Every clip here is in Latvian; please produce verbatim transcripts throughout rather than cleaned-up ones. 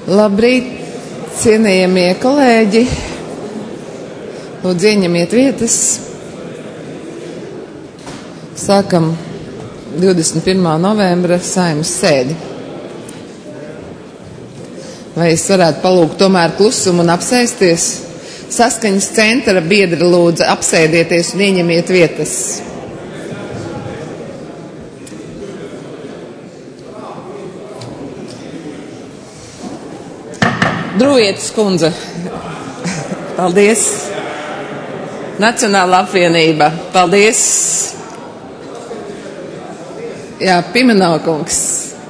Labrīt, cienījamie kolēģi. Lūdzu, ieņemiet vietas. Sākam divdesmit pirmā novembra Saeimas sēdi. Vai es varētu palūgt tomēr klusumu un apsēsties? Saskaņas centra biedri lūdzu apsēdieties un ieņemiet vietas. Drūvietes kundze. Paldies. Nacionāla apvienība. Paldies. Jā, Pimenovkungs.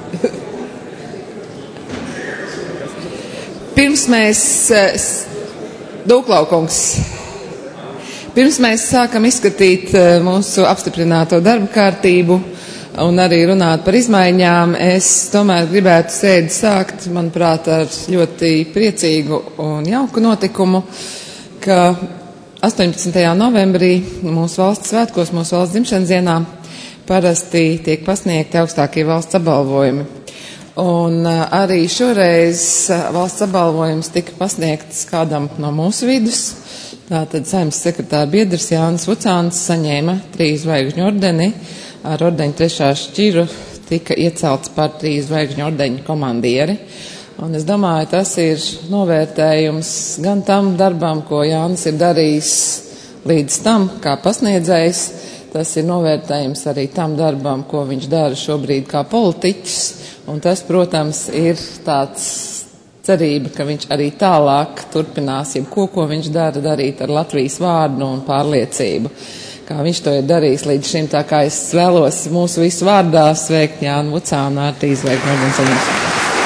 Pirms mēs, Dūklaukungs, pirms mēs sākam izskatīt mūsu apstiprināto darba kārtību un arī runāt par izmaiņām, es tomēr gribētu sēdi sākt, manuprāt, ar ļoti priecīgu un jauku notikumu, ka astoņpadsmitajā novembrī mūsu valsts svētkos, mūsu valsts dzimšanas dienā parasti tiek pasniegti augstākie valsts apbalvojumi. Un arī šoreiz valsts apbalvojums tika pasniegts kādam no mūsu vidus. Tātad Saeimas sekretāra biedrs Jānis Vucāns saņēma trīs zvaigžņu ordeni. Ar ordeņu trešā šķiru tika iecelts par trīs zvaigžņu ordeņu komandieri. Un es domāju, tas ir novērtējums gan tam darbam, ko Jānis ir darījis līdz tam, kā pasniedzējs. Tas ir novērtējums arī tam darbam, ko viņš dara šobrīd kā politiķis. Un tas, protams, ir tāds cerība, ka viņš arī tālāk turpinās jebko, ko viņš dara, darīt ar Latvijas vārdu un pārliecību, kā viņš to ir darījis līdz šim. Tā kā es vēlos mūsu visu vārdā sveikt Jānu Vucānu ar trīs zvaigžņu ordeni saņemšanu.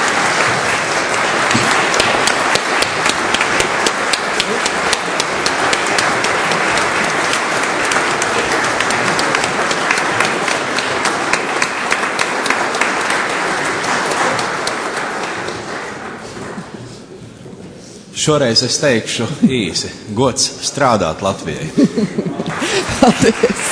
Šoreiz es teikšu īsi. Gods strādāt Latvijai. Paldies.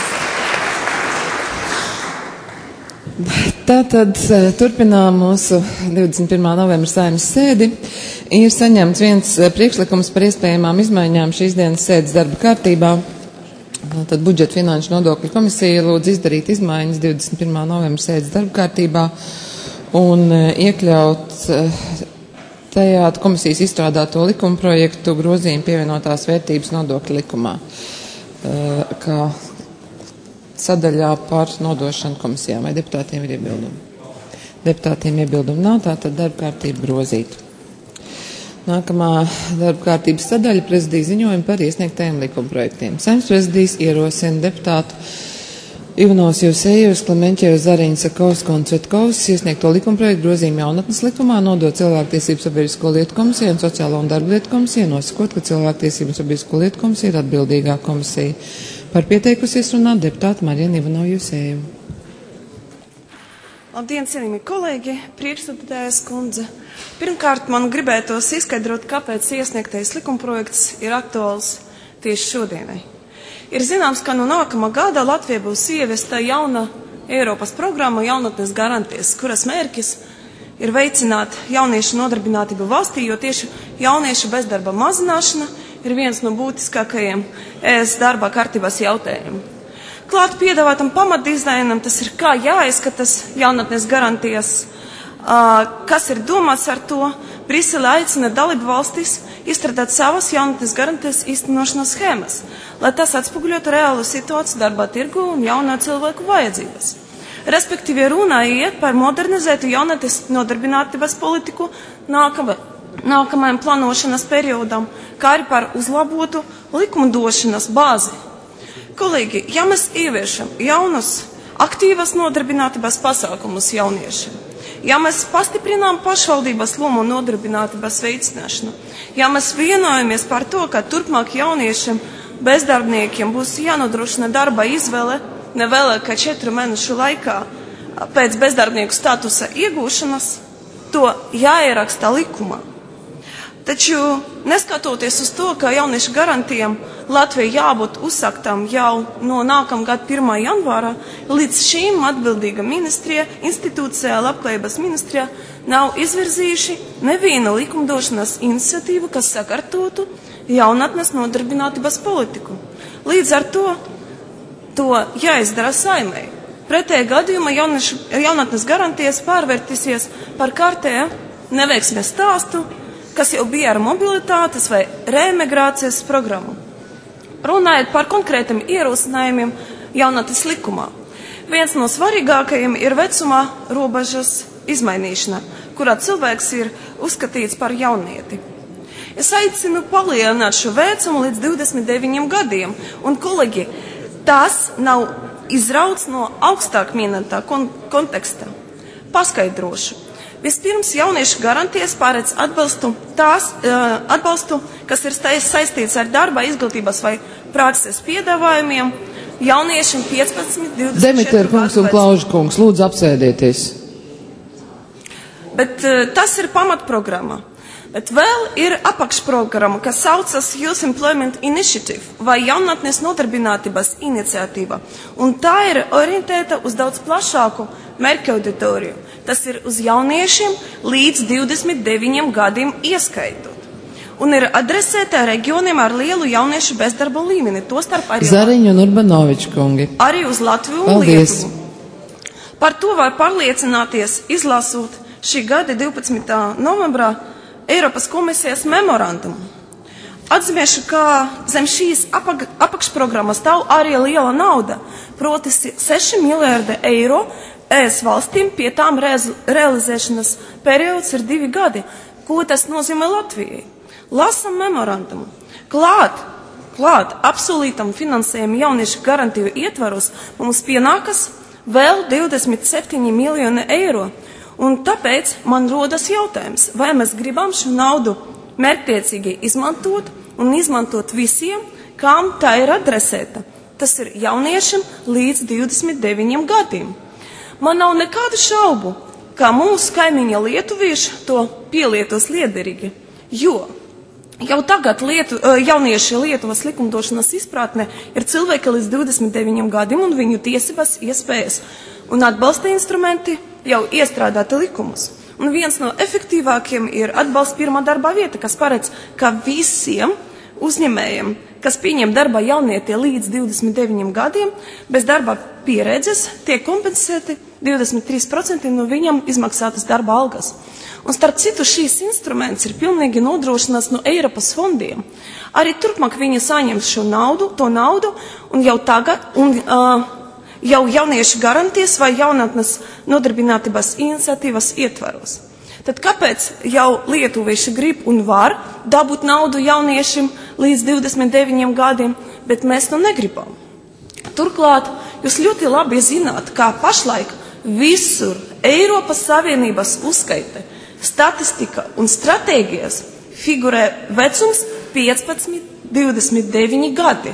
Tātad turpinām mūsu divdesmit pirmā novembra Saeimas sēdi. Ir saņemts viens priekšlikums par iespējamām izmaiņām šīs dienas sēdes darba kārtībā. Tad budžeta finanšu nodokļu komisija lūdz izdarīt izmaiņas divdesmit pirmā novembra sēdes darba kārtībā un iekļaut tajā komisijas izstrādāto likuma projektu grozījumu pievienotās vērtības nodokļu likumā, kā sadaļā par nodošanu komisijām. Vai deputātiem ir iebildumi? Deputātiem iebildumi nav, tātad darba kārtība grozīta. Nākamā darba kārtības sadaļa prezidija ziņojumi par iesniegtajiem likuma projektiem. Saeimas prezidijs ierosina deputātu Ivanovs Jevsejevs, Klemenķevs, Zariņš, Sakovska un Cvetkovs iesniegto likumprojektu grozījumu jaunatnes likumā nodot Cilvēktiesību sabiedrisko lietu komisiju un Sociālo un darba lietu komisiju, nosakot, ka Cilvēktiesību sabiedrisko lietu komisija ir atbildīgā komisija. Par pieteikusies runāt deputāta Marijana Ivanova Jevsejeva. Labdien, cienījamie kolēģi, priekšsēdētājas kundze. Pirmkārt, man gribētos izskaidrot, kāpēc iesniegtais likumprojekts ir aktuāls tieši šodienai. Ir zināms, ka no nākamā gada Latvijā būs ieviesta jauna Eiropas programma jaunatnes garantijas, kuras mērķis ir veicināt jauniešu nodarbinātību valstī, jo tieši jauniešu bezdarba mazināšana ir viens no būtiskākajiem E S darba kārtības jautājumiem. Klāt piedāvātam pamatdizainam tas ir, kā jāizskatās jaunatnes garantijas, kas ir domāts ar to. Brisele aicina dalību valstis izstrādāt savas jaunatnes garantijas īstenošanas schēmas, lai tas atspoguļotu reālu situāciju darba tirgu un jauno cilvēku vajadzības. Respektīvi runa iet par modernizētu jaunatnes nodarbinātības politiku nākama, nākamajam plānošanas periodam, kā arī par uzlabotu likumdošanas bāzi. Kolēģi, ja mēs ieviešam jaunus aktīvas nodarbinātības pasākumus jauniešiem, ja mēs pastiprinām pašvaldības lomu nodarbinātības veicināšanu, ja mēs vienojamies par to, ka turpmāk jauniešiem bezdarbniekiem būs jānodrošina darba izvēle ne vēlāk kā četru mēnešu laikā pēc bezdarbnieku statusa iegūšanas, to jāieraksta likumā. Taču, neskatoties uz to, ka jauniešu garantijām Latvijai jābūt uzsāktām jau no nākamgad pirmā janvāra, līdz šīm atbildīga ministrija, institūcijā, labklājības ministrijā nav izvirzījuši nevienu likumdošanas iniciatīvu, kas sakārtotu jaunatnes nodarbinātības politiku. Līdz ar to to jāizdara Saimei. Pretējā gadījumā jaunešu, jaunatnes garantijas pārvērtīsies par kārtēju neveiksmes stāstu, kas jau bija ar mobilitātes vai reemigrācijas programmu. Runājot par konkrētiem ierosinājumiem jaunatnes likumā. Viens no svarīgākajiem ir vecumā robežas izmainīšana, kurā cilvēks ir uzskatīts par jaunieti. Es aicinu palielināt šo vecumu līdz divdesmit deviņiem gadiem, un kolēģi, tas nav izrauts no augstāk minētā kon konteksta. Paskaidrošu. Vispirms jauniešu garantijas pārēc atbalstu tās, uh, atbalstu, kas ir saistīts ar darba, izglītības vai prakses piedāvājumiem, jauniešiem piecpadsmit, divdesmit Demiter kungs un Klauža kungs, lūdzu apsēdieties. Bet uh, tas ir pamatprogramma. Bet vēl ir apakšprogramma, kas saucas Youth Employment Initiative vai jaunatnes nodarbinātības iniciatīva. Un tā ir orientēta uz daudz plašāku mērķa auditoriju. Tas ir uz jauniešiem līdz divdesmit deviņiem gadiem ieskaitot. Un ir adresēta reģioniem ar lielu jauniešu bezdarba līmeni. Tostarp arī Zariņu un Urbanoviču kungi. Arī uz Latviju un Paldies. Lietuvu. Par to var pārliecināties, izlasot šī gada divpadsmitā novembrā Eiropas komisijas memorandumu. Atzīmēšu, ka zem šīs apag, apakšprogrammas stāv arī liela nauda, proti seši miljardi eiro E S valstīm, pie tām rez, realizēšanas periods ir divi gadi. Ko tas nozīmē Latvijai? Lasam memorandumu. Klāt, klāt apsolītam finansējumu jauniešu garantiju ietvaros mums pienākas vēl divdesmit septiņi miljoni eiro. Un tāpēc man rodas jautājums, vai mēs gribam šo naudu mērķtiecīgi izmantot un izmantot visiem, kam tā ir adresēta. Tas ir jauniešiem līdz divdesmit deviņiem gadiem. Man nav nekādu šaubu, kā mūsu kaimiņa lietuvieši to pielietos liederīgi, jo jau tagad lietu, jaunieši Lietuvas likumdošanas izpratne ir cilvēki līdz divdesmit deviņiem gadiem un viņu tiesības, iespējas un atbalsta instrumenti jau iestrādāti likumus. Un viens no efektīvākiem ir atbalsts pirmā darba vieta, kas paredz, ka visiem uzņēmējiem, kas pieņem darbā jaunieti līdz divdesmit deviņiem gadiem, bez darba pieredzes tiek kompensēti divdesmit trīs procenti no viņam izmaksātas darba algas. Un starp citu šīs instruments ir pilnīgi nodrošināts no Eiropas fondiem. Arī turpmāk viņi saņems šo naudu, to naudu, un jau tagad, un uh, jau jauniešu garantijas vai jaunatnes nodarbinātības iniciatīvas ietvaros. Tad kāpēc jau lietuvieši grib un var dabūt naudu jauniešiem līdz divdesmit deviņiem gadiem, bet mēs to negribam? Turklāt, jūs ļoti labi zināt, kā pašlaik visur Eiropas Savienības uzskaite, statistika un stratēģijas figurē vecums piecpadsmit, divdesmit deviņi gadi,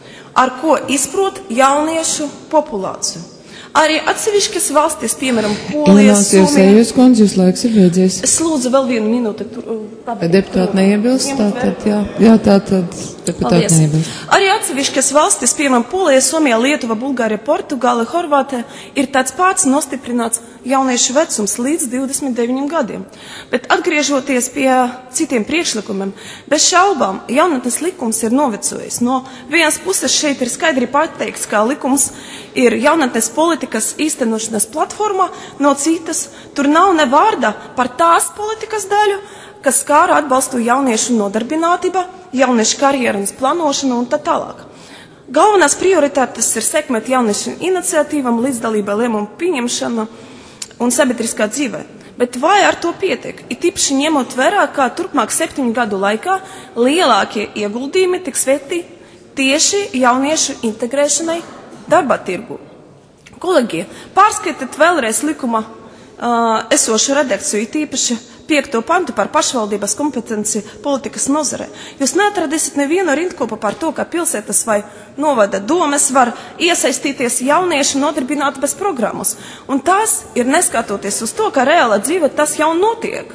ar ko izprot jauniešu populāciju. Arī atsevišķas valstis, piemēram, Polija, Somija. Jūs kundze, jūs laiks ir beidzies. Es lūdzu vēl vienu minūti. Deputāti neiebilst, tātad, jā, jā, tātad deputāti neiebilst. Arī atsevišķas valstis, piemēram, Polija, Somija, Lietuva, Bulgārija, Portugāla, Horvātija, ir tāds pats nostiprināts jauniešu vecums līdz divdesmit deviņiem gadiem. Bet atgriežoties pie citiem priekšlikumiem, bez šaubām jaunatnes likums ir novecojis. No vienas puses šeit ir skaidri pateikts, ka likums ir jaunatnes politikas īstenošanas platforma, no citas tur nav ne vārda par tās politikas daļu, kas skāra atbalstu jauniešu nodarbinātība, jauniešu karjeras plānošanu un tā tālāk. Galvenās prioritātes ir sekmēt jauniešu iniciatīvam, līdzdalībai lēmumu pieņemšana un sabiedriskā dzīvē. Bet vai ar to pietiek? It īpaši ņemot vērā, kā turpmāk septiņu gadu laikā lielākie ieguldījumi tiks veltīti tieši jauniešu integrēšanai darba tirgu. Kolēģi, pārskatiet vēlreiz likuma uh, esošu redakciju, it īpaši piekto pantu par pašvaldības kompetenci politikas nozarē. Jūs neatradīsiet nevienu rindkopu par to, ka pilsētas vai novada domes var iesaistīties jauniešu nodarbinātības programmas. Un tas ir neskatoties uz to, ka reāla dzīve tas jau notiek.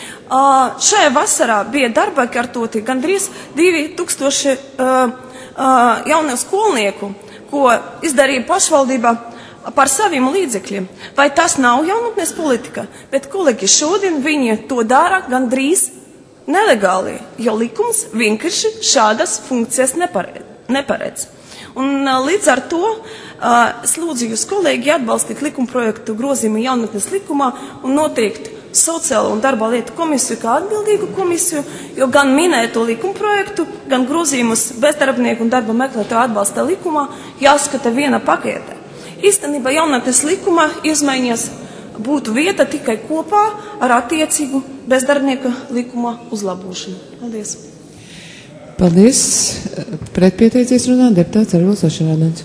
Uh, šajā vasarā bija darbā kārtoti gandrīz divi tūkstoši uh, uh, jauniešu skolnieku, ko izdarīja pašvaldība par saviem līdzekļiem. Vai tas nav jaunatnes politika? Bet, kolēģi, šodien viņi to dara gandrīz nelegāli, jo likums vienkārši šādas funkcijas neparedz. Un līdz ar to es lūdzu jūs, kolēģi, atbalstīt likumprojektu grozījumu jaunatnes likumā un noteikt Sociālo un darba lietu komisiju kā atbildīgu komisiju, jo gan minēto likumprojektu, gan grozījumus bezdarbnieku un darba meklētāju atbalsta likumā jāskata viena pakete. Īstenībā jaunatnes likuma izmaiņas būtu vieta tikai kopā ar attiecīgu bezdarbnieka likuma uzlabošanu. Paldies. Paldies. Pretpieteicies runā deputāts Arvils Ošavādāns.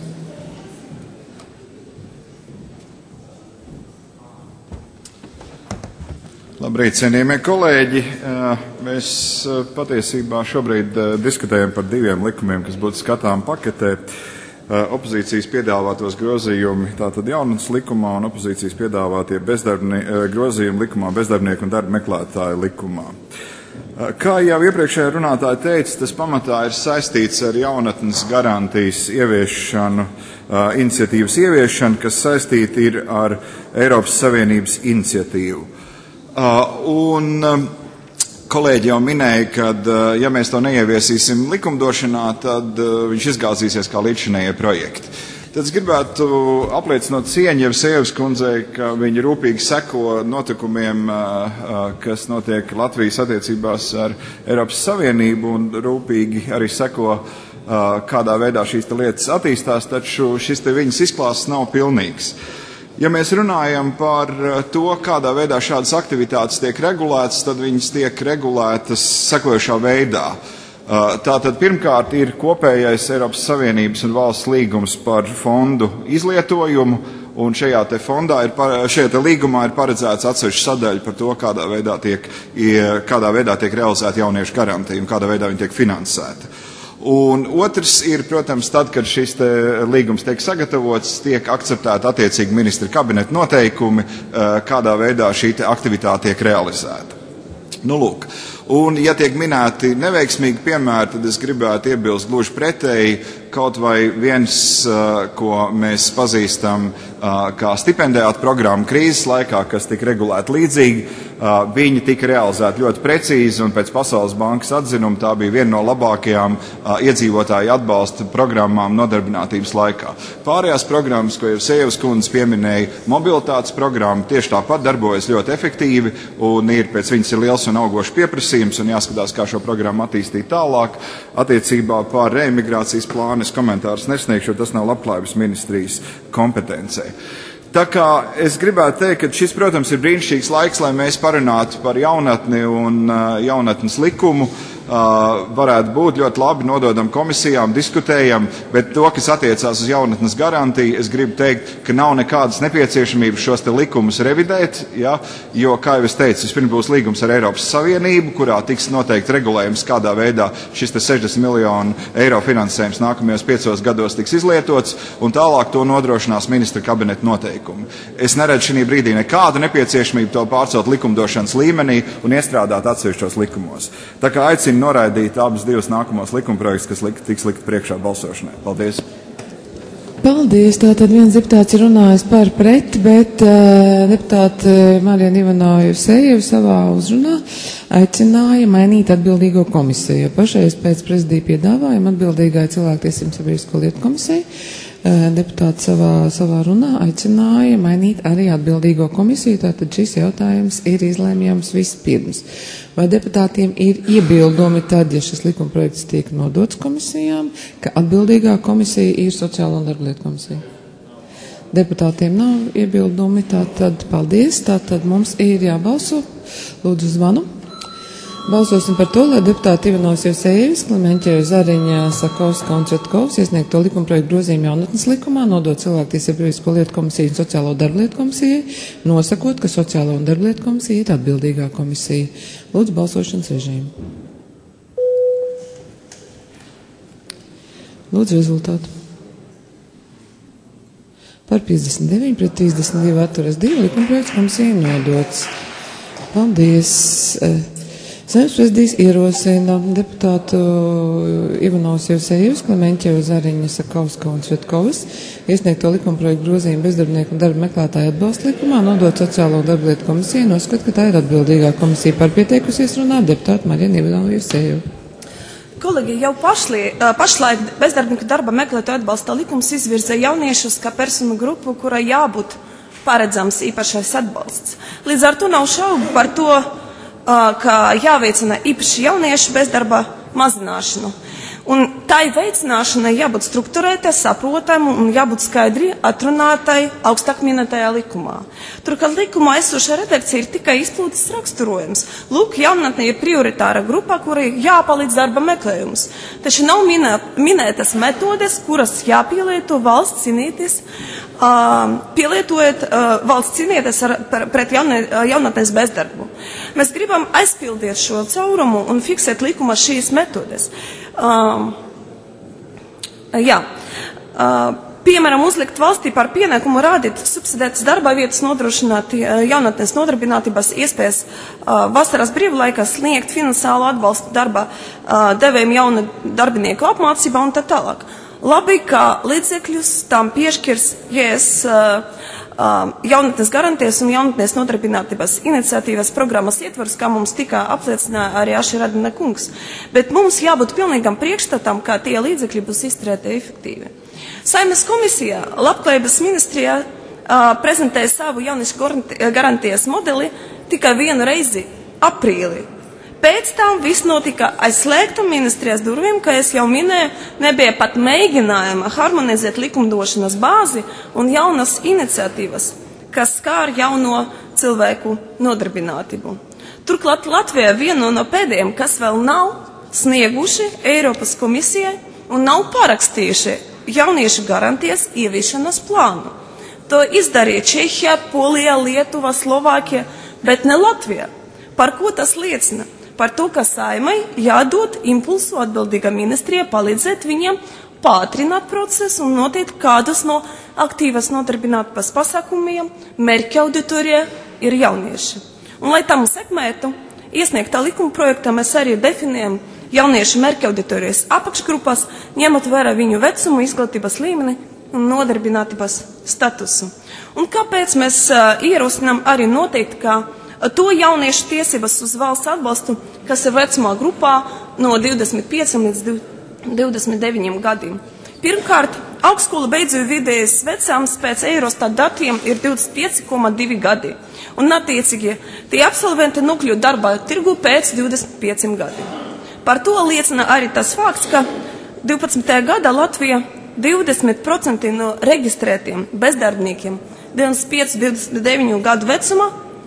Labrīt, cienījamie kolēģi. Mēs patiesībā šobrīd diskutējam par diviem likumiem, kas būtu skatām paketē. Opozīcijas piedāvātos grozījumi tātad jaunatnes likumā un opozīcijas piedāvātie grozījumi likumā, bezdarbnieku un darba meklētāju likumā. Kā jau iepriekšējā runātāja teica, tas pamatā ir saistīts ar jaunatnes garantijas ieviešanu, iniciatīvas ieviešanu, kas saistīti ir ar Eiropas Savienības iniciatīvu. Un kolēģi jau minēja, ka ja mēs to neieviesīsim likumdošanā, tad viņš izgāzīsies kā līdzšinējie projekti. Tad es gribētu apliecinot cieņu Jevsejevas kundzei, ka viņi rūpīgi seko notikumiem, kas notiek Latvijas attiecībās ar Eiropas Savienību un rūpīgi arī seko, kādā veidā šīs lietas attīstās, taču šis te viņas izklāsts nav pilnīgs. Ja mēs runājam par to, kādā veidā šādas aktivitātes tiek regulētas, tad viņas tiek regulētas sekojošā veidā. Tātad pirmkārt ir kopējais Eiropas Savienības un valsts līgums par fondu izlietojumu, un šajā te fondā ir, šajā te līgumā ir paredzēts atsevišķa sadaļa par to, kādā veidā tiek, kādā veidā tiek realizēta jauniešu garantija un kādā veidā viņi tiek finansēta. Un otrs ir, protams, tad, kad šis te līgums tiek sagatavots, tiek akceptēta attiecīgi ministra kabineta noteikumi, kādā veidā šī te aktivitāte tiek realizēta. Nu, lūk. Un, ja tiek minēti neveiksmīgi piemēri, tad es gribētu iebilst gluži pretēji, kaut vai viens, ko mēs pazīstam kā stipendijātu programmu krīzes laikā, kas tika regulēta līdzīgi, viņi tika realizēti ļoti precīzi, un pēc Pasaules bankas atzinuma tā bija viena no labākajām iedzīvotāju atbalsta programmām nodarbinātības laikā. Pārējās programmas, ko Jevsejevas kundze pieminēja, mobilitātes programma tieši tāpat darbojas ļoti efektīvi, un ir pēc viņas ir liels un augošs pieprasījums, un jāskatās, kā šo programmu attīstīt tālāk. Attiecībā par reimigrācijas plānu es komentārus nesniegšu, jo tas nav Labklājības ministrijas kompetencē. Tā kā es gribētu teikt, ka šis, protams, ir brīnišķīgs laiks, lai mēs parunātu par jaunatni un jaunatnes likumu. Varētu būt ļoti labi, nododam komisijām, diskutējam, bet to, kas attiecās uz jaunatnes garantiju, es gribu teikt, ka nav nekādas nepieciešamības šos te likumus revidēt, ja, jo, kā jau es teicu, vispirms būs līgums ar Eiropas Savienību, kurā tiks noteikti regulējums, kādā veidā šis te sešdesmit miljonu eiro finansējums nākamajos piecos gados tiks izlietots, un tālāk to nodrošinās ministra kabineta noteikumi. Es neredzu šī brīdī nekādu nepieciešamību to pārcelt likumdošanas līmenī un iestrādāt atsevišķos likumos. Tā kā aicinu noraidīt abus divus nākamos likumprojektus, kas likt, tiks likt priekšā balsošanai. Paldies! Paldies! Tātad viens deputāts ir runājis par pret, bet uh, deputāte Marijana Ivanova Jevsejeva savā uzrunā aicināja mainīt atbildīgo komisiju. Pašreiz pēc prezidija piedāvājuma atbildīgai cilvēktiesību sabiedrisko lietu komisiju deputāti savā, savā runā aicināja mainīt arī atbildīgo komisiju, tātad šis jautājums ir izlēmjams vispirms. Vai deputātiem ir iebildumi tad, ja šis likumprojekts tiek nodots komisijām, ka atbildīgā komisija ir Sociālo un darblietu komisija? Deputātiem nav iebildumi, tātad paldies, tātad mums ir jābalso. Lūdzu zvanu. Balsosim par to, lai deputāti Ivanovs Jevsejevs, Klimenķeva, Zariņa, Sakovska un Cetkovs iesniegto likumprojektu grozījumu jaunatnes likumā, nodot cilvēktiesību sabiedrisko lietu komisiju un Sociālo darblietu komisijai, nosakot, ka Sociālo un darblietu komisija ir atbildīgā komisija. Lūdzu, balsošanas režīmu. Lūdzu, rezultātu. Par piecdesmit deviņi pret trīsdesmit divi atturas divi likumprojekts komisijai nodots. Paldies. Saimnes prezidijs ierosina deputātu Ivanovas Jevsejevas, Klemenķeva, Zariņa, Sakovska un Svetkovas iesniegto likumprojektu grozījumu bezdarbnieku un darba meklētāju atbalsta likumā nodot Sociālo un darblietu komisijai, noskat, ka tā ir atbildīgā komisija par pieteikusies runāt deputātu Marjanu Ivanovu Jevsejevu. Kolēģi, jau pašlie, pašlaik bezdarbnieku darba meklētāju atbalsta likums izvirza jauniešus kā personu grupu, kurai jābūt paredzams īpašais atbalsts. Līdz ar to nav šaubu par to, ka jāveicina īpaši jauniešu bezdarba mazināšanu. Un tai veicināšanai jābūt strukturētai, saprotamu un jābūt skaidri atrunātai augstāk minētajā likumā. Turklāt likumā esošā redakcija ir tikai izplūdes raksturojums. Lūk, jaunatne ir prioritāra grupa, kurai jāpalīdz darba meklējums. Taču nav minē, minētas metodes, kuras jāpielieto valsts cīnīties, uh, pielietojot uh, valsts cīnīties ar, par, pret jaune, uh, jaunatnes bezdarbu. Mēs gribam aizpildīt šo caurumu un fiksēt likumā šīs metodes. Um, jā, uh, piemēram, uzlikt valstī par pienākumu rādīt subsidētas darba vietas, nodrošināt uh, jaunatnes nodarbinātības iespējas uh, vasaras brīvlaikā, sniegt finansiālu atbalstu darba uh, devējiem jaunu darbinieku apmācībā un tā tālāk. Labi, ka līdzekļus tam piešķirs J S uh, jaunatnes garantijas un jaunatnes nodarbinātības iniciatīvas programmas ietvaros, kā mums tikā apliecināja arī Aši Radina kungs. Bet mums jābūt pilnīgam priekšstatam, kā tie līdzekļi būs iztērēti efektīvi. Saimnes komisijā, Labklājības ministrijā prezentēja savu jauniešu garantijas modeli tikai vienu reizi aprīlī. Pēc tam viss notika aizslēgtu ministrijas durvīm, kā es jau minēju, nebija pat mēģinājuma harmonizēt likumdošanas bāzi un jaunas iniciatīvas, kas skār jauno cilvēku nodarbinātību. Turklāt Latvija viena no pēdējiem, kas vēl nav snieguši Eiropas komisijai un nav parakstījuši jauniešu garantijas ieviešanas plānu. To izdarīja Čehija, Polija, Lietuva, Slovākija, bet ne Latvija. Par ko tas liecina? Par to, ka Saimai jādod impulsu atbildīga ministrija palīdzēt viņiem pātrināt procesu un noteikt, kādus no aktīvas nodarbinātības pasākumiem mērķa auditorijā ir jaunieši. Un, lai tam sekmētu, iesniegtā likuma projektā mēs arī definējam jauniešu mērķa auditorijas apakšgrupas, ņemot vērā viņu vecumu, izglītības līmeni un nodarbinātības statusu. Un kāpēc mēs uh, ierosinām arī noteikt, ka to jauniešu tiesības uz valsts atbalstu, kas ir vecumā grupā no divdesmit pieciem līdz divdesmit deviņiem gadiem. Pirmkārt, augstskolu beidzoju vidējais vecums pēc Eurostat datiem ir divdesmit pieci komā divi gadi. Un attiecīgi tie absolventi nokļūt darbā tirgu pēc divdesmit pieciem gadiem. Par to liecina arī tas fakts, ka divpadsmitajā gadā Latvija divdesmit procenti no reģistrētiem bezdarbniekiem divdesmit pieci līdz divdesmit deviņu gadu vecumā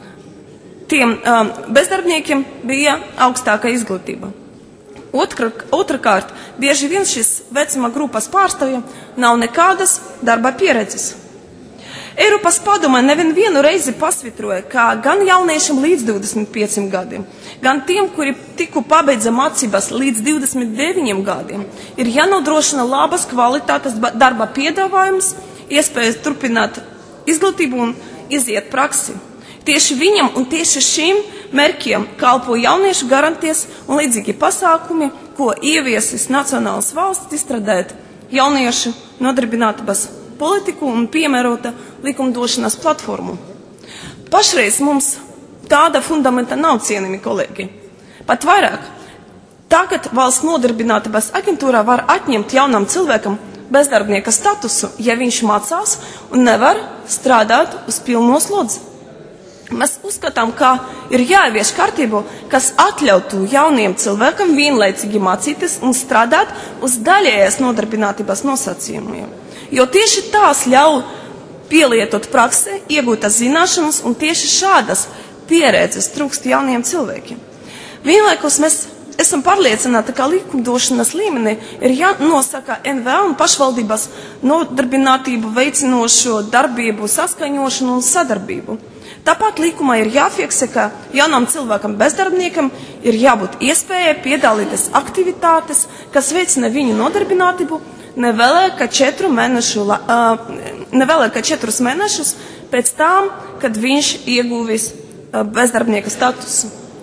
tiem um, bezdarbniekiem bija augstāka izglītība. Otra, otrakārt, bieži vien šis vecuma grupas pārstāvja nav nekādas darba pieredzes. Eiropas padome nevien vienu reizi pasvitroja, ka gan jauniešiem līdz divdesmit pieciem gadiem, gan tiem, kuri tikko pabeidza mācības līdz divdesmit deviņiem gadiem, ir jānodrošina labas kvalitātes darba piedāvājums, iespējas turpināt izglītību un iziet praksi. Tieši viņam un tieši šīm mērķiem kalpo jauniešu garantijas un līdzīgi pasākumi, ko ieviesis nacionālas valsts izstrādājot jauniešu nodarbinātības politiku un piemērota likumdošanas platformu. Pašreiz mums tāda fundamenta nav, cienījami kolēģi. Pat vairāk, tagad valsts nodarbinātības aģentūrā var atņemt jaunam cilvēkam bezdarbnieka statusu, ja viņš mācās un nevar strādāt uz pilno slodzi. Mēs uzskatām, ka ir jāievieš kārtību, kas atļautu jauniem cilvēkam vienlaicīgi mācīties un strādāt uz daļējās nodarbinātības nosacījumiem. Jo tieši tās ļauj pielietot praksē, iegūtas zināšanas, un tieši šādas pieredzes trūkst jauniem cilvēkiem. Vienlaikus mēs esam pārliecināti, ka likumdošanas līmenī ir jānosaka N V A un pašvaldības nodarbinātību veicinošo darbību saskaņošanu un sadarbību. Tāpat likumā ir jāfiksē, ka jaunam cilvēkam bezdarbniekam ir jābūt iespējai piedalīties aktivitātes, kas veicina viņu nodarbinātību nevēlāk kā četru mēnešu, uh, nevēlāk kā četrus mēnešus pēc tam, kad viņš ieguvis uh, bezdarbnieka statusu.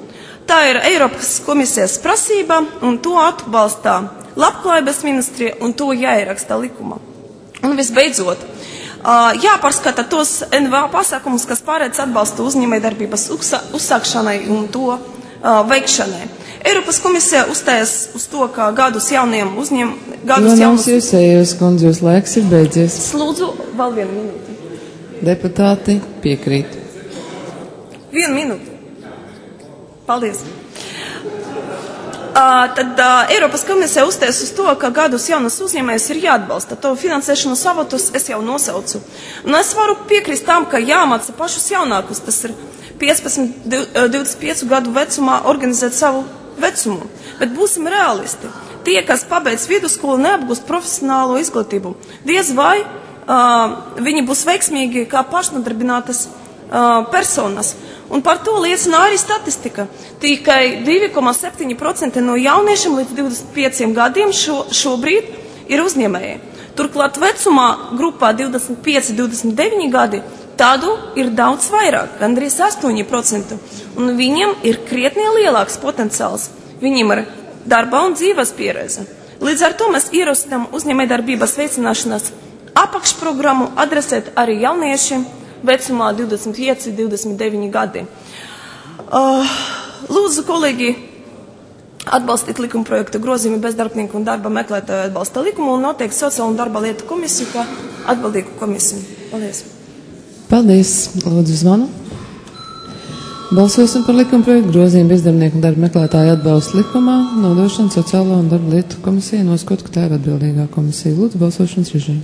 Tā ir Eiropas komisijas prasība, un to atbalstā Labklājības ministrija, un to jāieraksta likumā. Un visbeidzot, jāpārskata tos N V A pasākumus, kas paredz atbalstu uzņēmējdarbības uzsākšanai un to veikšanai. Eiropas komisija uzstājas uz to, ka gadus jauniem uzņem... Gadus jaunus... Jūs ejos, kundze, jūs laiks ir beidzies. Lūdzu, vēl vienu minūti. Deputāti piekrīt. Vienu minūti. Paldies. Uh, tad uh, Eiropas komisija uzstājas uz to, ka gadus jaunas uzņēmējus ir jāatbalsta. To finansēšanas avotus es jau nosaucu. Un es varu piekrist tam, ka jāmāca pašus jaunākus. Tas ir piecpadsmit, divdesmit pieci gadu vecumā organizēt savu vecumu. Bet būsim realisti. Tie, kas pabeidz vidusskolu, neapgūst profesionālo izglītību. Diez vai uh, viņi būs veiksmīgi kā pašnodarbinātas uh, personas. Un par to liecina arī statistika. Tikai divi komats septiņi procenti no jauniešiem līdz divdesmit pieciem gadiem šo, šobrīd ir uzņēmēji. Turklāt vecumā grupā divdesmit pieci līdz divdesmit deviņi gadi tādu ir daudz vairāk, gandrīz astoņi procenti. Un viņiem ir krietni lielāks potenciāls. Viņiem ir darba un dzīves pieredze. Līdz ar to mēs ierosinām uzņēmējdarbības veicināšanas apakšprogrammu adresēt arī jauniešiem vecumā divdesmit pieci līdz divdesmit deviņi gadi. Uh, lūdzu, kolēģi, atbalstīt likuma projektu grozījumi bezdarbnieku un darba meklētāju atbalsta likumu un noteikti sociālo un darba lietu komisiju kā atbildīgu komisiju. Paldies. Paldies. Lūdzu, zvanu. Balsosim par likuma projektu grozījumu bezdarbnieku un darba meklētāju atbalsta likumā, nodošanu sociālo un darba lietu komisiju, noskot, ka tā ir atbildīgā komisija. Lūdzu, balsošanas režīmu.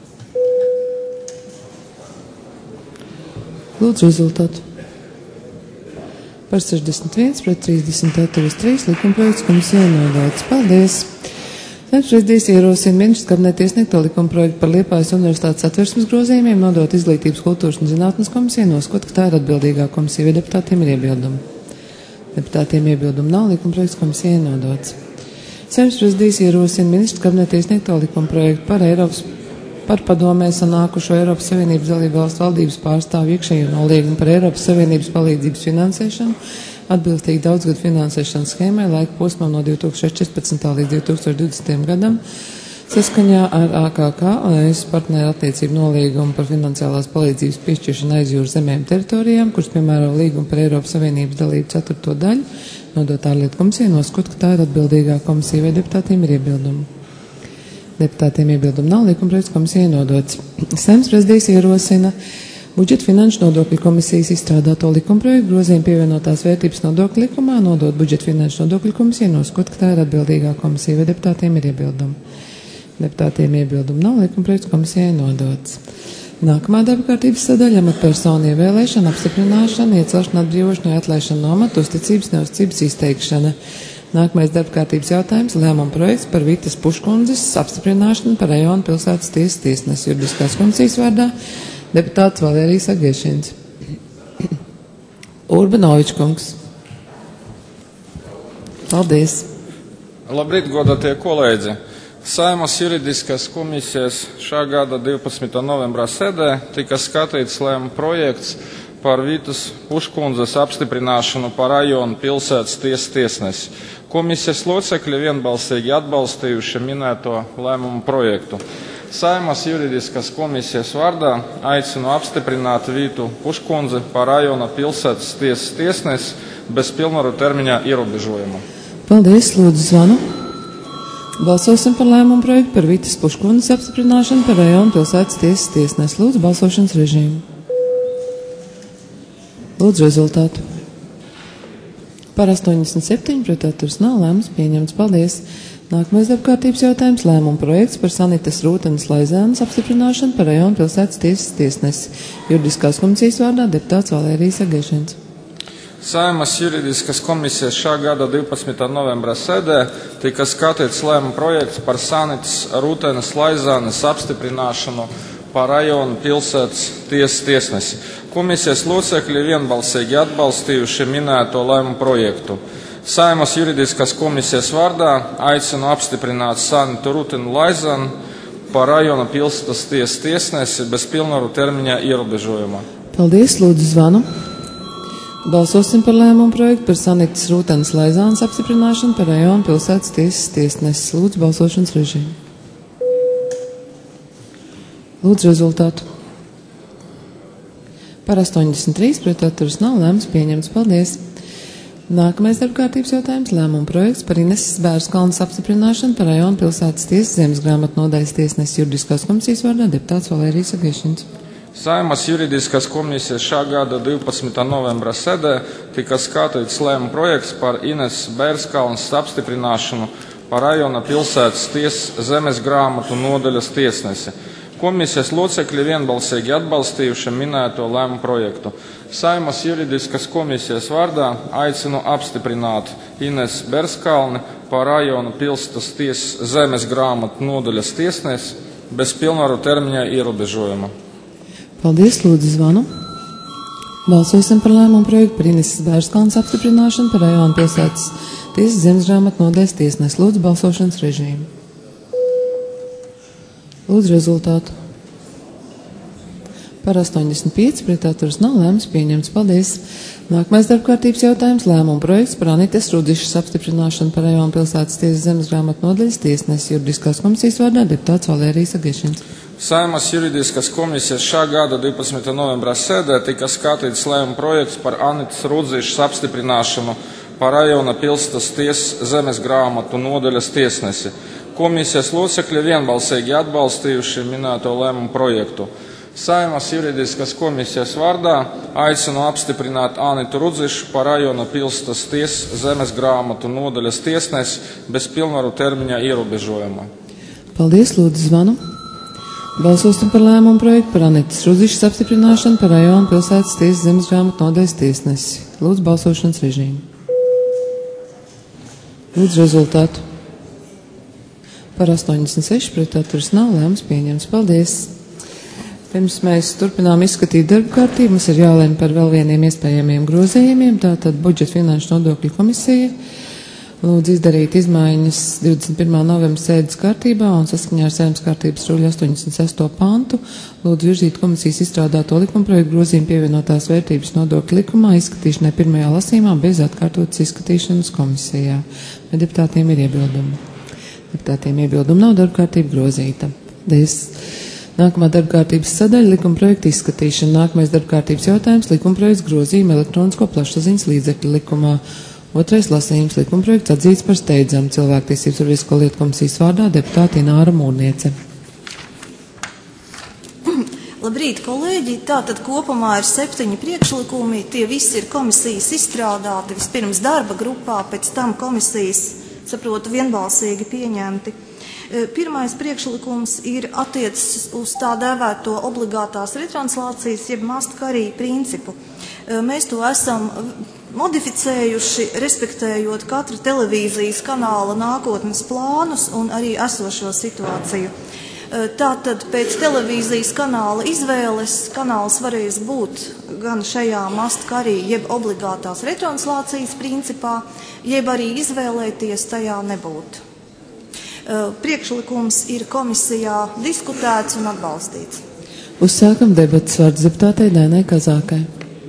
Lūdzu, rezultātu. Par sešdesmit viens pret trīsdesmit trīs likuma projekts komisijai nodots. Paldies! Saimsprezidijs ierosina ministrs kabineta iesniegto likuma projektu par Liepājas universitātes satversmes grozījumiem nodot izglītības, kultūras un zinātnes komisijai, noskot, ka tā ir atbildīgā komisija, vai deputātiem ir iebildumi. Deputātiem iebildumi nav, likuma projekts komisijai nodots. Saimsprezidijs ierosina ministrs kabineta iesniegto likuma projektu par Eiropas par padomē sanākušo Eiropas Savienības dalību valstu valdības pārstāvu iekšējo nolīgumu par Eiropas Savienības palīdzības finansēšanu, atbilstīgi daudzgadu finansēšanas schēmai laika posmam no divi tūkstoši četrpadsmitā līdz divi tūkstoši divdesmitajam gadam, saskaņā ar A K K un E S partneru attiecību nolīgumu par finansiālās palīdzības piešķiršanu aizjūras zemēm teritorijām, kuras piemēro līgumu par Eiropas Savienības dalību ceturto daļu, nodot ārlietu komisijai, noskot, ka tā ir atbildīgā komisija, vai deputātiem ir iebildumi. Deputātiem iebildumi nav, likuma projekts komisijai nodots. Saimsprezidijs ierosina budžeta finanšu nodokļu komisijas izstrādāto likuma projektu grozījumu pievienotās vērtības nodokļu likumā, nodot budžeta finanšu nodokļu komisijai, noskot, ka tā ir atbildīgā komisija, vai deputātiem ir iebildumi. Deputātiem iebildumi nav, likuma projekts komisijai nodots. Nākamā darba kārtības sadaļa - amatpersonu ievēlēšana, apstiprināšana, iecelšana, atbrīvošana, atlaišana no amata, uzticības, neuzticības izteikšana. Nākamais darba kārtības jautājums - lēmuma projekts par Vitas Puškundzes apstiprināšanu par rajonu pilsētas tiesas tiesnesi juridiskās komisijas vārdā deputāts Valērijas Agriešins. Urbanovičs kungs. Paldies. Labrīt, godātie kolēģi. Saeimas juridiskās komisijas šā gada divpadsmitā novembrā sēdē tika skatīts lēmuma projekts par Vitas Puškundzes apstiprināšanu par rajonu pilsētas tiesas tiesnesi. Komisijas locekļi vienbalsīgi atbalstījuši minēto lēmumu projektu. Saeimas juridiskās komisijas vārdā aicinu apstiprināt Vitu Puškundzi par rajona pilsētas tiesas tiesnesi bez pilnvaru termiņā ierobežojuma. Paldies, lūdzu zvanu. Balsosim par lēmumu projektu par Vitas Puškundzes apstiprināšanu par rajona pilsētas tiesas tiesnesi. Lūdzu balsošanas režīmu. Lūdzu rezultātu. Par astoņdesmit septiņi pret atturas nav, lēmums pieņemts. Paldies. Nākamais darbkārtības jautājums - lēmuma projekts par Sanitas Rūtenes Laizānas apstiprināšanu par rajonu pilsētas tiesas tiesnesi. Juridiskās komisijas vārdā deputāts Valērijas Agriešins. Saeimas juridiskās komisijas šā gada divpadsmitā novembrā sēdē tika skatīts lēmuma projekts par Sanitas Rūtenes Laizānas apstiprināšanu par rajonu pilsētas tiesas tiesnesi. Komisijas locekļi vienbalsīgi atbalstījuši minēto lēmumu projektu. Saeimas juridiskās komisijas vārdā aicinu apstiprināt Sanitu Rūtenu Laizānu par rajona pilsētas tiesas tiesnesi bez pilnvaru termiņā ierobežojuma. Paldies, lūdzu zvanu. Balsosim par lēmumu projektu par Sanitas Rūtenes Laizānas apstiprināšanu par rajona pilsētas tiesas tiesneses. Lūdzu balsošanas režīmu. Lūdzu rezultātu. Par astoņdesmit trīs pret atturas nav, lēmums pieņemts. Paldies. Nākamais darbkārtības jautājums - lēmuma projekts par Ineses Bērskalnes apstiprināšanu par rajona pilsētas tiesas Zemesgrāmatu nodaļas tiesneses juridiskās komisijas vārdā deputāts Valērijas Agešins. Saeimas juridiskās komisijas šā gada divpadsmitā novembra sēdē tika skatīts lēmuma projekts par Ineses Bērskalnes apstiprināšanu par rajona pilsētas tiesas Zemesgrāmatu nodaļas tiesnesi. Komisijas locekļi vienbalsīgi atbalstījuši minēto lēmumu projektu. Saeimas juridiskās komisijas vārdā aicinu apstiprināt Ineses Bērskalni par rajona pilsētas tiesas Zemesgrāmatu nodaļas tiesnesi bez pilnvaru termiņa ierobežojuma. Paldies, lūdzu zvanu. Balsosim par lēmumu projektu par Ineses Bērskalnes apstiprināšanu par rajona pilsētas tiesas Zemesgrāmatu nodaļas tiesnesi. Lūdzu balsošanas režīmu. Lūdzu rezultātu. Par astoņdesmit pieci pret atturas nav, lēmums pieņemts. Paldies. Nākamais darbkārtības jautājums - lēmuma projekts par Anitas Rudišas apstiprināšanu par rajona pilsētas tiesas Zemesgrāmatu nodaļas tiesnesi juridiskās komisijas vārdā deputāts Valērijas Agešins. Saeimas juridiskās komisijas šā gada divpadsmitā novembra sēdē tika skatīts lēmuma projekts par Anitas Rudišas apstiprināšanu par rajona pilsētas tiesas Zemesgrāmatu nodaļas tiesnesi. Komisijas locekļi vienbalsīgi atbalstījuši minēto lēmumu projektu. Saeimas juridiskās komisijas vārdā aicinu apstiprināt Anitu Rudzišu par rajona pilsētas tiesas Zemesgrāmatu nodaļas tiesnesi bez pilnvaru termiņa ierobežojuma. Paldies, lūdzu zvanu. Balsosim par lēmumu projektu par Anitas Rudzišas apstiprināšanu par rajona pilsētas tiesas Zemesgrāmatu nodaļas tiesnesi. Lūdzu balsošanas režīmu. Lūdzu rezultātu. Par astoņdesmit seši pret atturas nav, lēmums pieņemts. Paldies. Pirms mēs turpinām izskatīt darba kārtību, mums ir jālēm par vēl vieniem iespējamiem grozījumiem. Tātad budžeta finanšu nodokļu komisija lūdzu izdarīt izmaiņas divdesmit pirmā novembra sēdes kārtībā un saskaņā ar Saeimas kārtības rulja astoņdesmit sesto pantu lūdzu virzīt komisijas izstrādāto likumprojektu grozījumu pievienotās vērtības nodokļu likumā izskatīšanai pirmajā lasījumā bez atkārtotas izskatīšanas komisijā. Vai deputātiem ir iebildumi? Deputātiem iebildumi nav, darba kārtība grozīta. Paldies. Nākamā darbkārtības sadaļa - likuma projekta izskatīšana. Nākamais darbkārtības jautājums - likuma projekts grozījuma elektronisko plašsaziņas līdzekļu likumā. Otrais lasījums - likuma projekts atzīts par steidzamu. Cilvēktiesības sabiedrisko lietu komisijas vārdā deputāte Ināra Mūrniece. Labrīt, kolēģi! Tātad kopumā ir septiņi priekšlikumi. Tie visi ir komisijas izstrādāti. Vispirms darba grupā, pēc tam komisijas, saprotu, vienbalsīgi pieņemti. Pirmais priekšlikums ir attiecis uz tā dēvēto obligātās retranslācijas, jeb must carry principu. Mēs to esam modificējuši, respektējot katra televīzijas kanāla nākotnes plānus un arī esošo situāciju. Tātad pēc televīzijas kanāla izvēles kanāls varēs būt gan šajā must carry, jeb obligātās retranslācijas principā, jeb arī izvēlēties tajā nebūt. Priekšlikums ir komisijā diskutēts un atbalstīts. Uzsākam debatas, vārds deputātei Dainai Kazākai.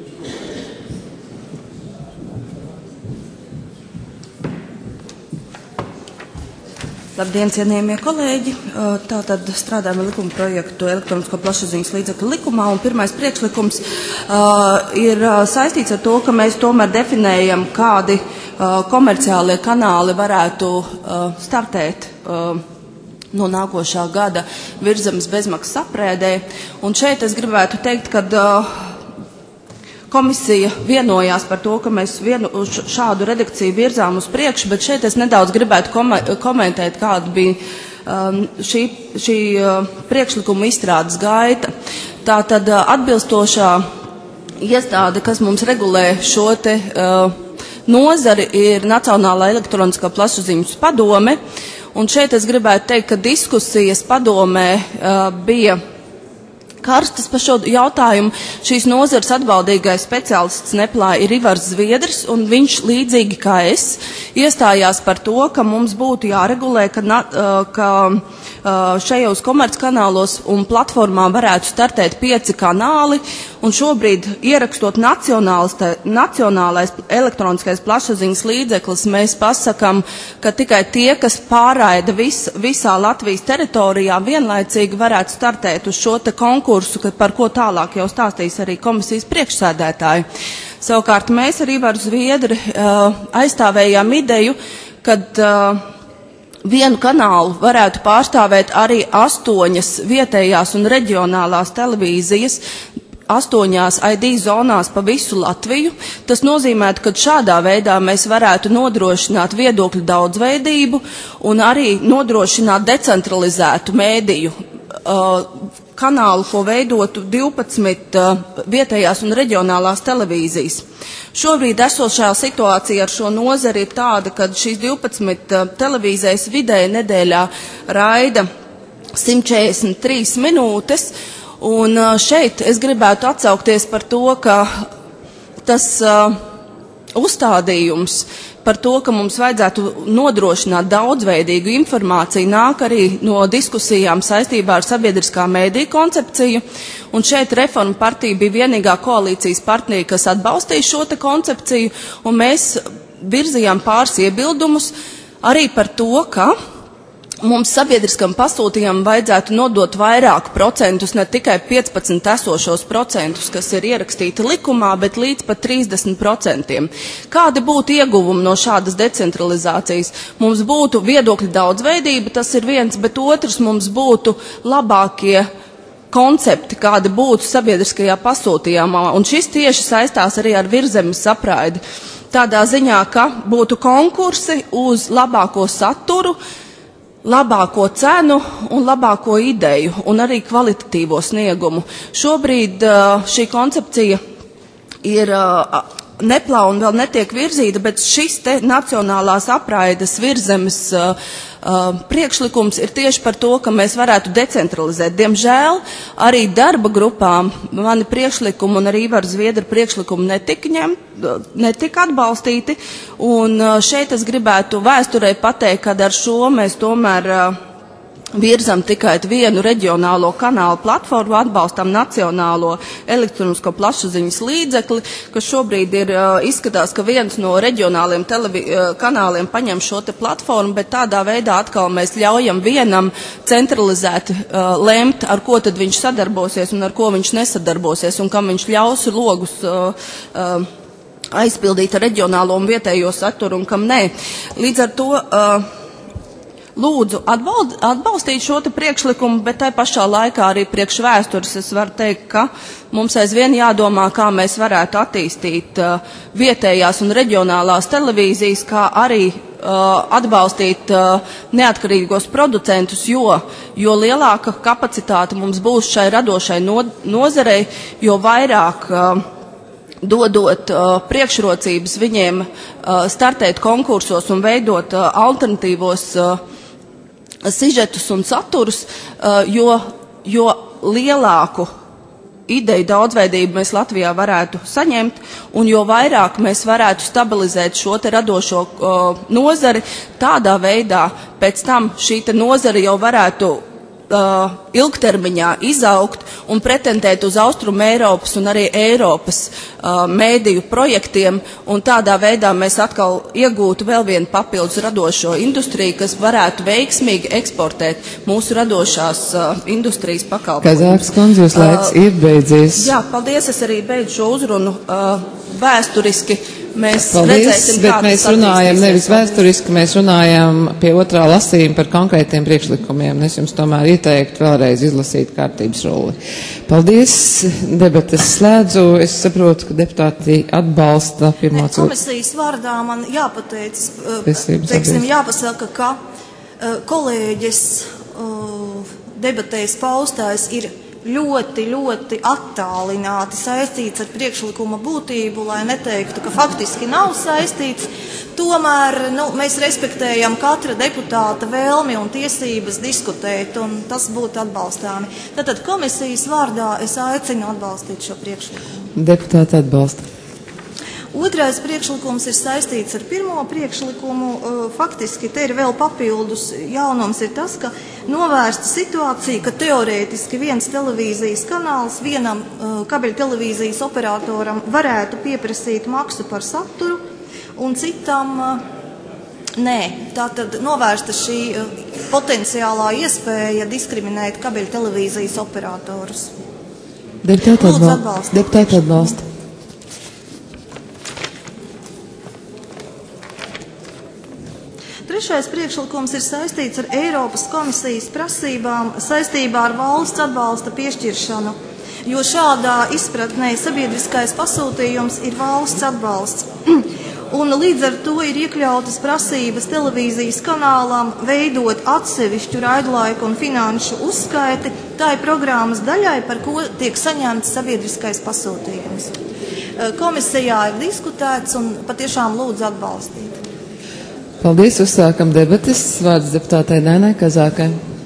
Labdien, cienījamie kolēģi! Tātad strādājam ar likuma projektu elektronisko plašsaziņas līdzekļu likumā, un pirmais priekšlikums uh, ir saistīts ar to, ka mēs tomēr definējam, kādi uh, komerciālie kanāli varētu uh, startēt uh, no nākošā gada virzemes bezmaksas aprēdē. Un šeit es gribētu teikt, ka uh, komisija vienojās par to, ka mēs vienu šādu redakciju virzām uz priekšu, bet šeit es nedaudz gribētu komentēt, kāda bija um, šī, šī uh, priekšlikuma izstrādes gaita. Tātad uh, atbilstošā iestāde, kas mums regulē šo te uh, nozari, ir Nacionālā elektroniskā plašsaziņas padome, un šeit es gribētu teikt, ka diskusijas padomē uh, bija karstas par šo jautājumu. Šīs nozares atbaldīgais speciālists Neplā ir Ivars Zviedrs, un viņš līdzīgi kā es iestājās par to, ka mums būtu jāregulē, ka, ka šajos komerckanālos un platformām varētu startēt pieci kanāli, un šobrīd ierakstot nacionālais elektroniskais plašsaziņas līdzeklis, mēs pasakam, ka tikai tie, kas pārraida vis, visā Latvijas teritorijā, vienlaicīgi varētu startēt uz šo te konkursu, par ko tālāk jau stāstīs arī komisijas priekšsēdētāji. Savukārt mēs ar Ivaru Zviedri uh, aizstāvējām ideju, kad uh, vienu kanālu varētu pārstāvēt arī astoņas vietējās un reģionālās televīzijas, astoņās I D zonās pa visu Latviju. Tas nozīmē, ka šādā veidā mēs varētu nodrošināt viedokļu daudzveidību un arī nodrošināt decentralizētu mēdīju uh, kanālu, ko veidotu divpadsmit uh, vietējās un reģionālās televīzijas. Šobrīd esošā situācija ar šo nozari ir tāda, ka šīs divpadsmit uh, televīzijas vidēji nedēļā raida simt četrdesmit trīs minūtes, un uh, šeit es gribētu atsaukties par to, ka tas uh, uzstādījums par to, ka mums vajadzētu nodrošināt daudzveidīgu informāciju, nāk arī no diskusijām saistībā ar sabiedriskā mēdīja koncepciju, un šeit Reforma partija bija vienīgā koalīcijas partneri, kas atbalstīja šo te koncepciju, un mēs virzījām pāris iebildumus arī par to, ka mums sabiedriskam pasūtījumam vajadzētu nodot vairāk procentus, ne tikai piecpadsmit esošos procentus, kas ir ierakstīti likumā, bet līdz pat trīsdesmit procentiem. Kādi būtu ieguvumi no šādas decentralizācijas? Mums būtu viedokļu daudzveidība, tas ir viens, bet otrs mums būtu labākie koncepti, kādi būtu sabiedriskajā pasūtījumā, un šis tieši saistās arī ar Virzemes apraidi. Tādā ziņā, ka būtu konkursi uz labāko saturu, labāko cenu un labāko ideju un arī kvalitatīvo sniegumu. Šobrīd uh, šī koncepcija ir uh, neplauna, vēl netiek virzīta, bet šis te nacionālās apraides Virzemes uh, uh, priekšlikums ir tieši par to, ka mēs varētu decentralizēt. Diemžēl arī darba grupām mani priekšlikumi un arī Ivara Zviedra priekšlikumi netika ņemt, netika atbalstīti, un šeit es gribētu vēsturē pateikt, ka ar šo mēs tomēr uh, virzam tikai vienu reģionālo kanālu platformu, atbalstam nacionālo elektronisko plašsaziņas līdzekli, kas šobrīd ir uh, izskatās, ka viens no reģionāliem televi, uh, kanāliem paņem šo te platformu, bet tādā veidā atkal mēs ļaujam vienam centralizēt uh, lemt, ar ko tad viņš sadarbosies un ar ko viņš nesadarbosies, un kam viņš ļaus logus uh, uh, aizpildīt ar reģionālo un vietējo saturu un kam nē. Līdz ar to uh, lūdzu atbald, atbalstīt šo te priekšlikumu, bet tai pašā laikā arī priekš vēstures es varu teikt, ka mums aizvien jādomā, kā mēs varētu attīstīt uh, vietējās un reģionālās televīzijas, kā arī uh, atbalstīt uh, neatkarīgos producentus, jo, jo lielāka kapacitāte mums būs šai radošai no, nozarei, jo vairāk uh, dodot uh, priekšrocības viņiem uh, startēt konkursos un veidot uh, alternatīvos uh, sižetus un saturus, uh, jo, jo lielāku ideju daudzveidību mēs Latvijā varētu saņemt, un jo vairāk mēs varētu stabilizēt šo te radošo uh, nozari, tādā veidā pēc tam šī te nozari jau varētu Uh, ilgtermiņā izaugt un pretendēt uz Austrumu Eiropas un arī Eiropas uh, mēdīju projektiem, un tādā veidā mēs atkal iegūtu vēl vienu papildus radošo industriju, kas varētu veiksmīgi eksportēt mūsu radošās uh, industrijas pakalpojumus. Kazāks kundze, jūs laiks uh, ir beidzies. Jā, paldies, es arī beidzu šo uzrunu uh, vēsturiski. Mēs Paldies, redzēsim, bet mēs runājam nevis vēsturiski, mēs runājam pie otrā lasījuma par konkrētiem priekšlikumiem. Es jums tomēr ieteiktu vēlreiz izlasīt kārtības rulli. Paldies, debates slēdzu. Es saprotu, ka deputāti atbalsta pirmo cilvēku. Komisijas vārdā man jāpateic, Tiesības, teiksim, jāpasaka, ka uh, kolēģis uh, debatēs paustājs ir ļoti, ļoti attālināti saistīts ar priekšlikuma būtību, lai neteiktu, ka faktiski nav saistīts. Tomēr nu, mēs respektējam katra deputāta vēlmi un tiesības diskutēt, un tas būtu atbalstāmi. Tātad komisijas vārdā es aicinu atbalstīt šo priekšlikumu. Deputāti atbalsta. Otrais priekšlikums ir saistīts ar pirmo priekšlikumu. Faktiski te ir vēl papildus jaunums ir tas, ka novērsta situācija, ka teorētiski viens televīzijas kanāls vienam kabeļu televīzijas operatoram varētu pieprasīt maksu par saturu un citam nē. Tātad novērsta šī potenciālā iespēja diskriminēt kabeļu televīzijas operatorus. Deputāti atbalsta. Deputāti atbalsta. Trešais priekšlikums ir saistīts ar Eiropas komisijas prasībām saistībā ar valsts atbalsta piešķiršanu, jo šādā izpratnē sabiedriskais pasūtījums ir valsts atbalsts. Un līdz ar to ir iekļautas prasības televīzijas kanālam veidot atsevišķu raidlaiku un finanšu uzskaiti tai programmas daļai, par ko tiek saņemts sabiedriskais pasūtījums. Komisijā ir diskutēts un patiešām lūdzu atbalstīt. Paldies, uzsākam debates. Vārds deputātei Dainai Kazākai.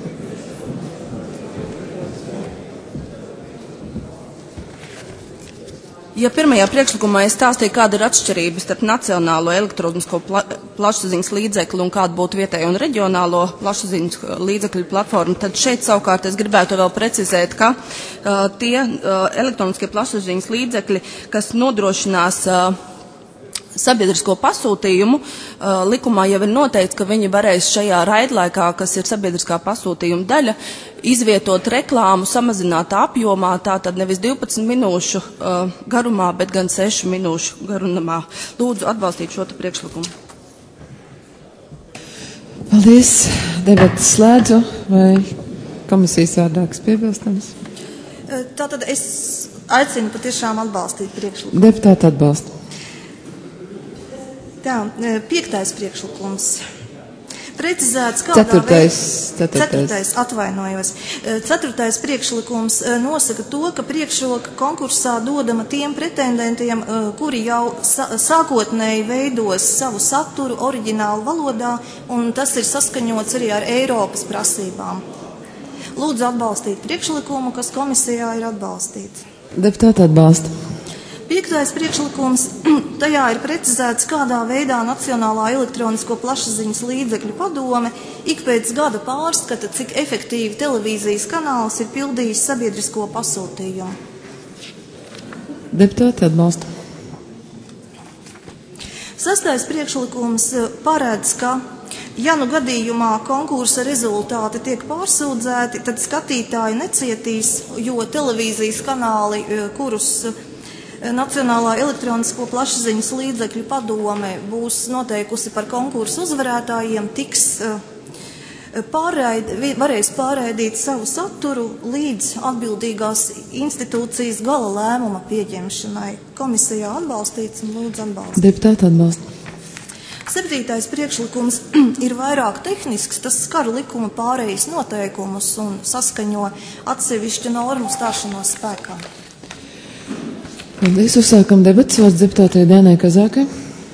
Ja pirmajā priekšlikumā es stāstīju, kāda ir atšķirība starp nacionālo elektronisko pla plašsaziņas līdzekli un kāda būtu vietējo un reģionālo plašsaziņas līdzekļu platformu, tad šeit savukārt es gribētu vēl precizēt, ka uh, tie uh, elektroniskie plašsaziņas līdzekļi, kas nodrošinās uh, sabiedrisko pasūtījumu, uh, likumā jau ir noteikts, ka viņi varēs šajā raidlaikā, kas ir sabiedriskā pasūtījuma daļa, izvietot reklāmu samazinātā apjomā, tātad nevis divpadsmit minūšu uh, garumā, bet gan sešu minūšu garumā. Lūdzu atbalstīt šo priekšlikumu. Paldies. Debatas slēdzu. Vai komisijas vārdā kas piebilstams? Tātad es aicinu patiešām atbalstīt priekšlikumu. Deputāti atbalsta. Tā, piektais priekšlikums. Precizēts, kādā ceturtais, veidā... ceturtais. Ceturtais, atvainojos. Ceturtais priekšlikums nosaka to, ka priekšroka konkursā dodama tiem pretendentiem, kuri jau sākotnēji veidos savu saturu oriģinālu valodā, un tas ir saskaņots arī ar Eiropas prasībām. Lūdzu atbalstīt priekšlikumu, kas komisijā ir atbalstīts. Deputāti atbalsta. Piektais priekšlikums, tajā ir precizēts, kādā veidā Nacionālā elektronisko plašsaziņas līdzekļu padome ik pēc gada pārskata, cik efektīvi televīzijas kanāls ir pildījis sabiedrisko pasūtījumu. Deputāti atbalsta. Sastais priekšlikums paredz, ka, ja nu gadījumā konkursa rezultāti tiek pārsūdzēti, tad skatītāji necietīs, jo televīzijas kanāli, kurus Nacionālā elektronisko plašsaziņas līdzekļu padome būs noteikusi par konkursu uzvarētājiem, tiks pārraid, varēs pārraidīt savu saturu līdz atbildīgās institūcijas gala lēmuma pieņemšanai. Komisijā atbalstīts un lūdzu atbalstīt. Deputāti atbalsta. Septītais priekšlikums ir vairāk tehnisks, tas skar likuma pārejas noteikumus un saskaņo atsevišķu normu stāšanos spēkā. Paldies, uzsākam debatas. Vārds deputātei Dainai Kazākai.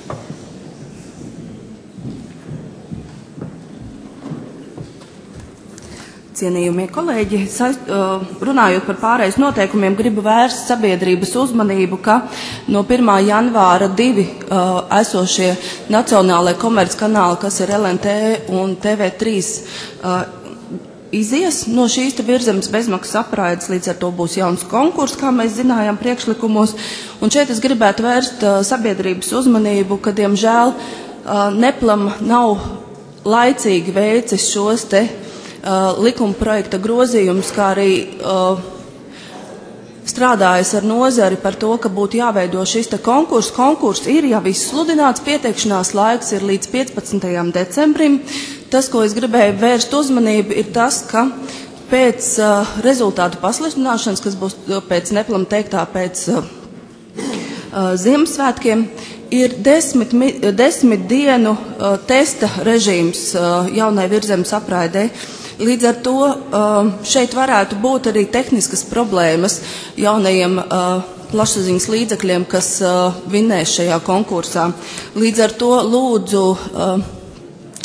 Cienījamie kolēģi, saist, runājot par pārejas noteikumiem, gribu vērst sabiedrības uzmanību, ka no pirmā janvāra divi uh, esošie nacionālai komerc kanāli, kas ir L N T un T V trīs, uh, izies no šīs te virzemes bezmaksas apraides, līdz ar to būs jauns konkurss, kā mēs zinājām priekšlikumos. Un šeit es gribētu vērst uh, sabiedrības uzmanību, ka, diemžēl, uh, Neplam nav laicīgi veicis šos te uh, likuma projekta grozījumus, kā arī uh, strādājas ar nozari par to, ka būtu jāveido šis te konkurss. Konkurss ir jau izsludināts, pieteikšanās laiks ir līdz piecpadsmitajam decembrim. Tas, ko es gribēju vērst uzmanību, ir tas, ka pēc uh, rezultātu pasludināšanas, kas būs pēc Neplam teiktā pēc uh, uh, Ziemassvētkiem, ir desmit, desmit dienu uh, testa režīms uh, jaunai virzemes apraidē. Līdz ar to uh, šeit varētu būt arī tehniskas problēmas jaunajiem uh, plašsaziņas līdzekļiem, kas uh, vinnēs šajā konkursā. Līdz ar to lūdzu uh,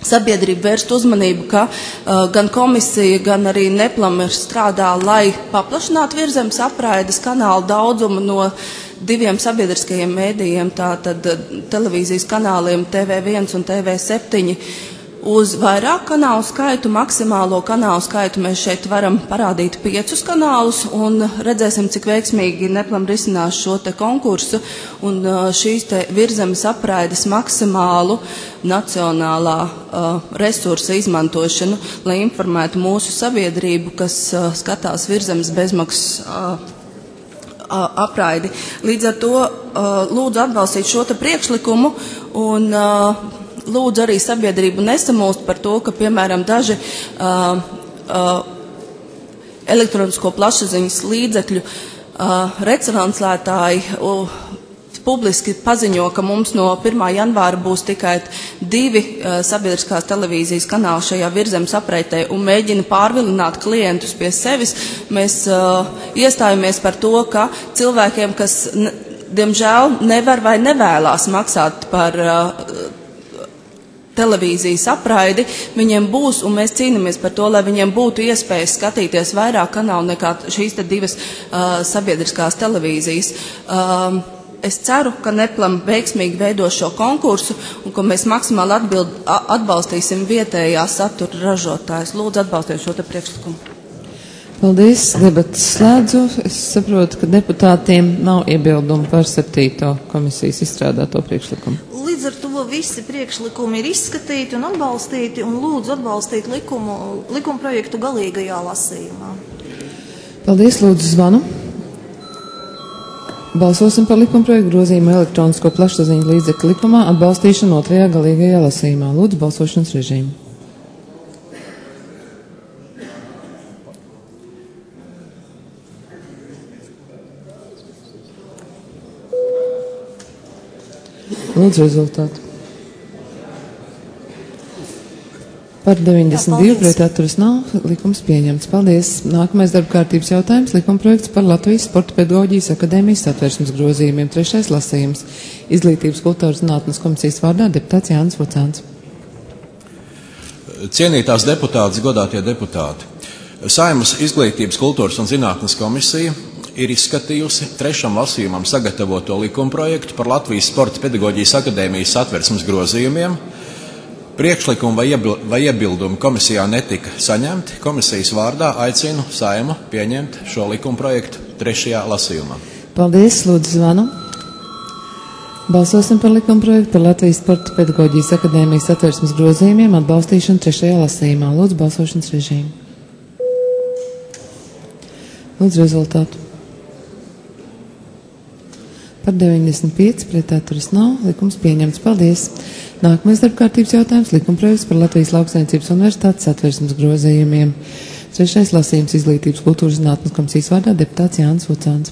sabiedrību vērst uzmanību, ka uh, gan komisija, gan arī Neplam strādā, lai paplašinātu Virzemes apraides kanālu daudzumu no diviem sabiedriskajiem mēdījiem, tātad televīzijas kanāliem T V viens un T V septiņi, uz vairāk kanālu skaitu, maksimālo kanālu skaitu mēs šeit varam parādīt piecus kanālus un redzēsim, cik veiksmīgi Neplam risinās šo te konkursu un šīs te Virzemes apraides maksimālu nacionālā uh, resursa izmantošanu, lai informētu mūsu sabiedrību, kas uh, skatās Virzemes bezmaksas uh, apraidi. Līdz ar to uh, lūdzu atbalstīt šo te priekšlikumu un uh, lūdzu arī sabiedrību nesamūst par to, ka, piemēram, daži uh, uh, elektronisko plašsaziņas līdzekļu uh, retranslētāji uh, publiski paziņo, ka mums no pirmā janvāra būs tikai divi uh, sabiedriskās televīzijas kanāli šajā Virzemes apreitē un mēģina pārvilināt klientus pie sevis. Mēs uh, iestājamies par to, ka cilvēkiem, kas, ne, diemžēl, nevar vai nevēlās maksāt par uh, televīzijas apraidi, viņiem būs, un mēs cīnāmies par to, lai viņiem būtu iespējas skatīties vairāk kanālu nekā šīs te divas uh, sabiedriskās televīzijas. Uh, es ceru, ka Neplam veiksmīgi veido šo konkursu un ka mēs maksimāli atbild, atbalstīsim vietējā satura ražotājus. Lūdzu, atbalstiet šo te priekšlikumu. Paldies, debatas slēdzu. Es saprotu, ka deputātiem nav iebildumu par septīto komisijas izstrādāto priekšlikumu. Līdz ar to visi priekšlikumi ir izskatīti un atbalstīti un lūdzu atbalstīt likumu, likuma projektu galīgajā lasījumā. Paldies, lūdzu zvanu. Balsosim par likuma projektu grozījumu elektronisko plašsaziņu līdzekļu likumā atbalstīšanu otrajā galīgajā lasījumā. Lūdzu balsošanas režīmu. Lūdzu rezultātu. Par deviņdesmit divi pret atturas nav, likums pieņemts. Paldies. Nākamais darba kārtības jautājums, likuma projekts par Latvijas Sporta pedagoģijas akadēmijas satversmes grozījumiem. Trešais lasījums. Izglītības kultūras zinātnes komisijas vārdā deputāts Jānis Vucāns. Cienītās deputātes, godātie deputāti. Saeimas Izglītības kultūras un zinātnes komisija ir izskatījusi trešam lasījumam sagatavoto likumprojektu par Latvijas Sporta pedagoģijas akadēmijas satversmes grozījumiem. Priekšlikumi vai, iebil, vai iebildumi komisijā netika saņemti. Komisijas vārdā aicinu Saimu pieņemt šo likumprojektu trešajā lasījumā. Paldies, lūdzu zvanu. Balsosim par likumprojektu par Latvijas Sporta pedagoģijas akadēmijas satversmes grozījumiem atbalstīšanu trešajā lasījumā. Lūdzu balsošanas režīmu. Lūdzu rezultātu. Par deviņdesmit pieci pret atturas nav, likums pieņemts. Paldies. Nākamais darbkārtības jautājums, likumprojekts par Latvijas Lauksaimniecības universitātes satversmes grozījumiem. Trešais lasījums Izglītības kultūras zinātnes komisijas vārdā deputāts Jānis Vucāns.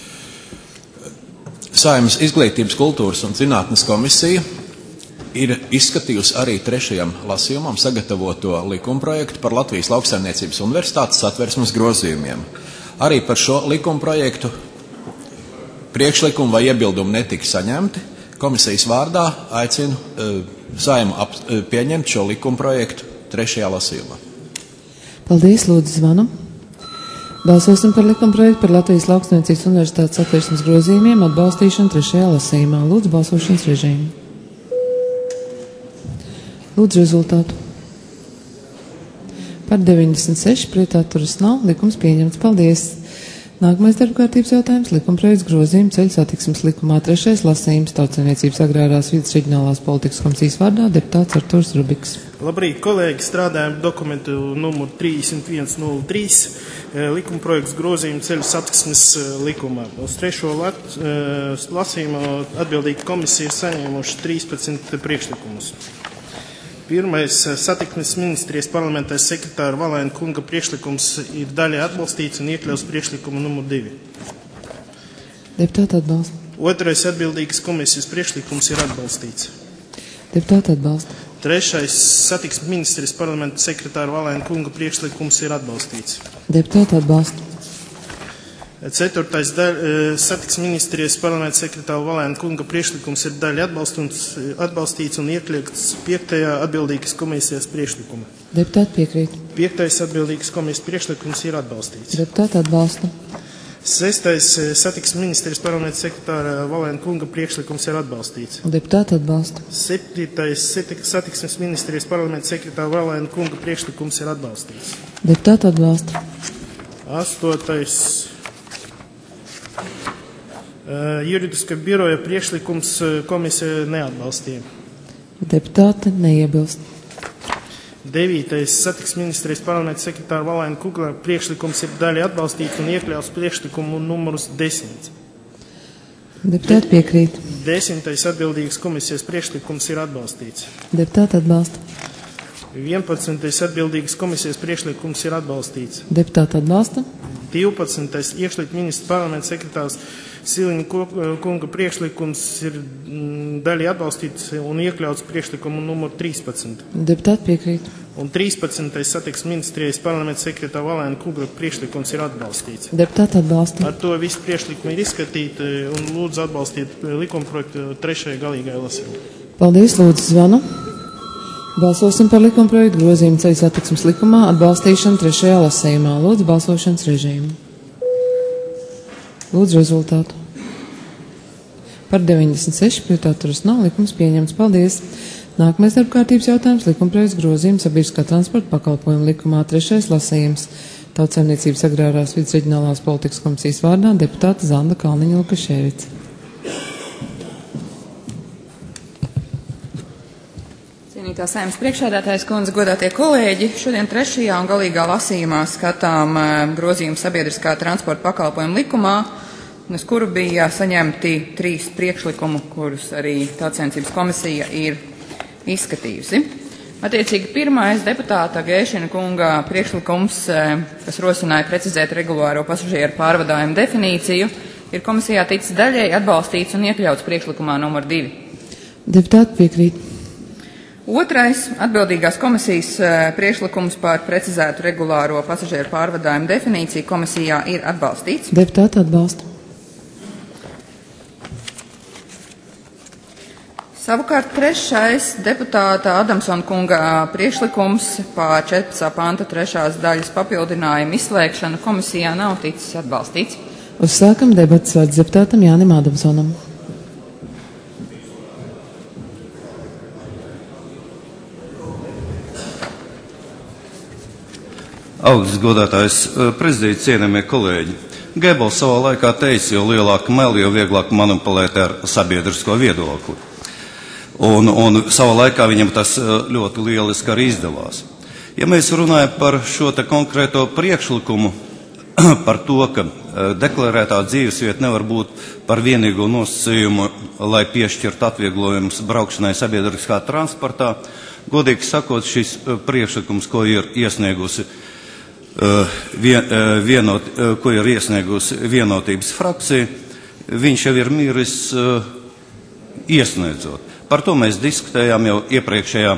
Saeimas Izglītības kultūras un zinātnes komisija ir izskatījusi arī trešajam lasījumam sagatavoto likumprojektu par Latvijas Lauksaimniecības universitātes satversmes grozījumiem. Arī par šo likumprojektu priekšlikumu vai iebildumu netika saņemti. Komisijas vārdā aicinu uh, Saimu ap, uh, pieņemt šo likumprojektu trešajā lasījumā. Paldies, lūdzu zvanu. Balsosim par likumprojektu par Latvijas Lauksaimniecības universitātes satversmes grozījumiem atbalstīšanu trešajā lasījumā. Lūdzu balsošanas režīmu. Lūdzu rezultātu. Par deviņdesmit seši pret atturas nav, likums pieņemts. Paldies. Nākamais darbkārtības jautājums, likumprojekts grozījuma ceļu satiksmes likumā. Trešais lasījums Tautsaimniecības agrārās vides reģionālās politikas komisijas vārdā deputāts Arturs Rubiks. Labrīt, kolēģi, strādājam dokumentu numuru trīsdesmit viens nulle trīs, likumprojekts grozījuma ceļu satiksmes likumā. Uz trešo lat, lasījumu atbildīga komisija ir saņēmuši trīspadsmit priekšlikumus. Pirmais satiksmes ministrijas parlamentārais sekretāra Valēna kunga priekšlikums ir daļai atbalstīts un iekļaus priekšlikumu numur divi. Deputāti atbalsta. Otrais atbildīgas komisijas priekšlikums ir atbalstīts. Deputāti atbalsta. Trešais satiksmes ministrijas parlamentārais sekretāra Valēna kunga priekšlikums ir atbalstīts. Deputāti atbalsta. Ceturtais daļa, satiksmes ministrijas parlamenta sekretāra Valēna kunga priekšlikums ir daļa atbalstīts un iekļauts piektajā atbildīgas komisijas priekšlikuma. Deputāti piekrīt. Piektais atbildīgas komisijas priekšlikums ir atbalstīts. Deputāti atbalsta. Sestais satiksmes ministrijas parlamenta sekretāra Valēna kunga priekšlikums ir atbalstīts. Deputāti atbalsta. Septītais satiksmes ministrijas parlamenta sekretāra Valēna kunga priekšlikums ir atbalstīts. Deputāti atbalsta. Astotais uh, juridiska biroja priekšlikums komisija neatbalstīja. Deputāti neiebilst. Devītais satiksmes ministrijas parlamenta sekretāra Valēna kunga priekšlikums ir daļa atbalstīts un iekļauts priekšlikumu numurus desmit. Deputāti piekrīt. Desmitais atbildīgas komisijas priekšlikums ir atbalstīts. Deputāti atbalsta. vienpadsmitais atbildīgas komisijas priekšlikums ir atbalstīts. Deputāti atbalsta. divpadsmitais iekšlietu ministra parlamenta sekretārs Siliņa kunga priekšlikums ir daļai atbalstīts un iekļauts priekšlikumu numur trīspadsmit. Deputāti piekrīt. Un trīspadsmitais satiksmes ministrijas parlamenta sekretāra Valēna kunga priekšlikums ir atbalstīts. Deputāti atbalsta. Ar to visi priekšlikumi ir izskatīti un lūdzu atbalstīt likumprojektu trešajai galīgai lasījumai. Paldies, lūdzu zvanu. Balsosim par likumprojektu grozījumu ceļu satiksmes likumā atbalstīšanu trešajā lasījumā. Lūdzu balsošanas režīmu. Lūdzu rezultātu. Par deviņdesmit seši pret atturas nav, likums pieņemts. Paldies. Nākamais darbkārtības jautājums - likumprojekts grozījums sabiedriskā transporta pakalpojumu likumā trešais lasījums. Tautsaimniecības agrārās vides reģionālās politikas komisijas vārdā deputāta Zanda Kalniņa Lukaševica. Cienītā Saeimas priekšsēdētājas kundze, godātie kolēģi, šodien trešajā un galīgā lasījumā skatām grozījumu sabiedriskā transporta pakalpojumu likumā, uz kuru bija saņemti trīs priekšlikumu, kurus arī Tautsaimniecības komisija ir izskatījusi. Attiecīgi pirmais deputāta Gēšina kunga priekšlikums, kas rosināja precizēt regulāro pasažieru pārvadājumu definīciju, ir komisijā ticis daļēji atbalstīts un iekļauts priekšlikumā numur divi. Deputāti piekrīt. Otrais atbildīgās komisijas priekšlikums par precizētu regulāro pasažieru pārvadājumu definīciju komisijā ir atbalstīts. Deputāti atbalsta. Savukārt trešais deputāta Adamsona kunga priekšlikums par četrpadsmitā panta trešās daļas papildinājumu izslēgšanu komisijā nav ticis atbalstīts. Uzsākam debatas vārds deputātam Jānim Adamsonam. Augsts godātājs prezidents, cienījamie kolēģi. Gebels savā laikā teica, jo lielāka meli, jo vieglāk manipulēt ar sabiedrisko viedokli. Un, un savā laikā viņam tas ļoti lieliski arī izdevās. Ja mēs runājam par šo te konkrēto priekšlikumu, par to, ka deklarētā dzīvesvieta nevar būt par vienīgo nosacījumu, lai piešķirtu atvieglojumus braukšanai sabiedriskā transportā, godīgi sakot, šis priekšlikums, ko ir iesniegusi Vien, vienot, ko ir iesniegusi vienotības frakcija, viņš jau ir miris iesniedzot. Par to mēs diskutējām jau iepriekšējā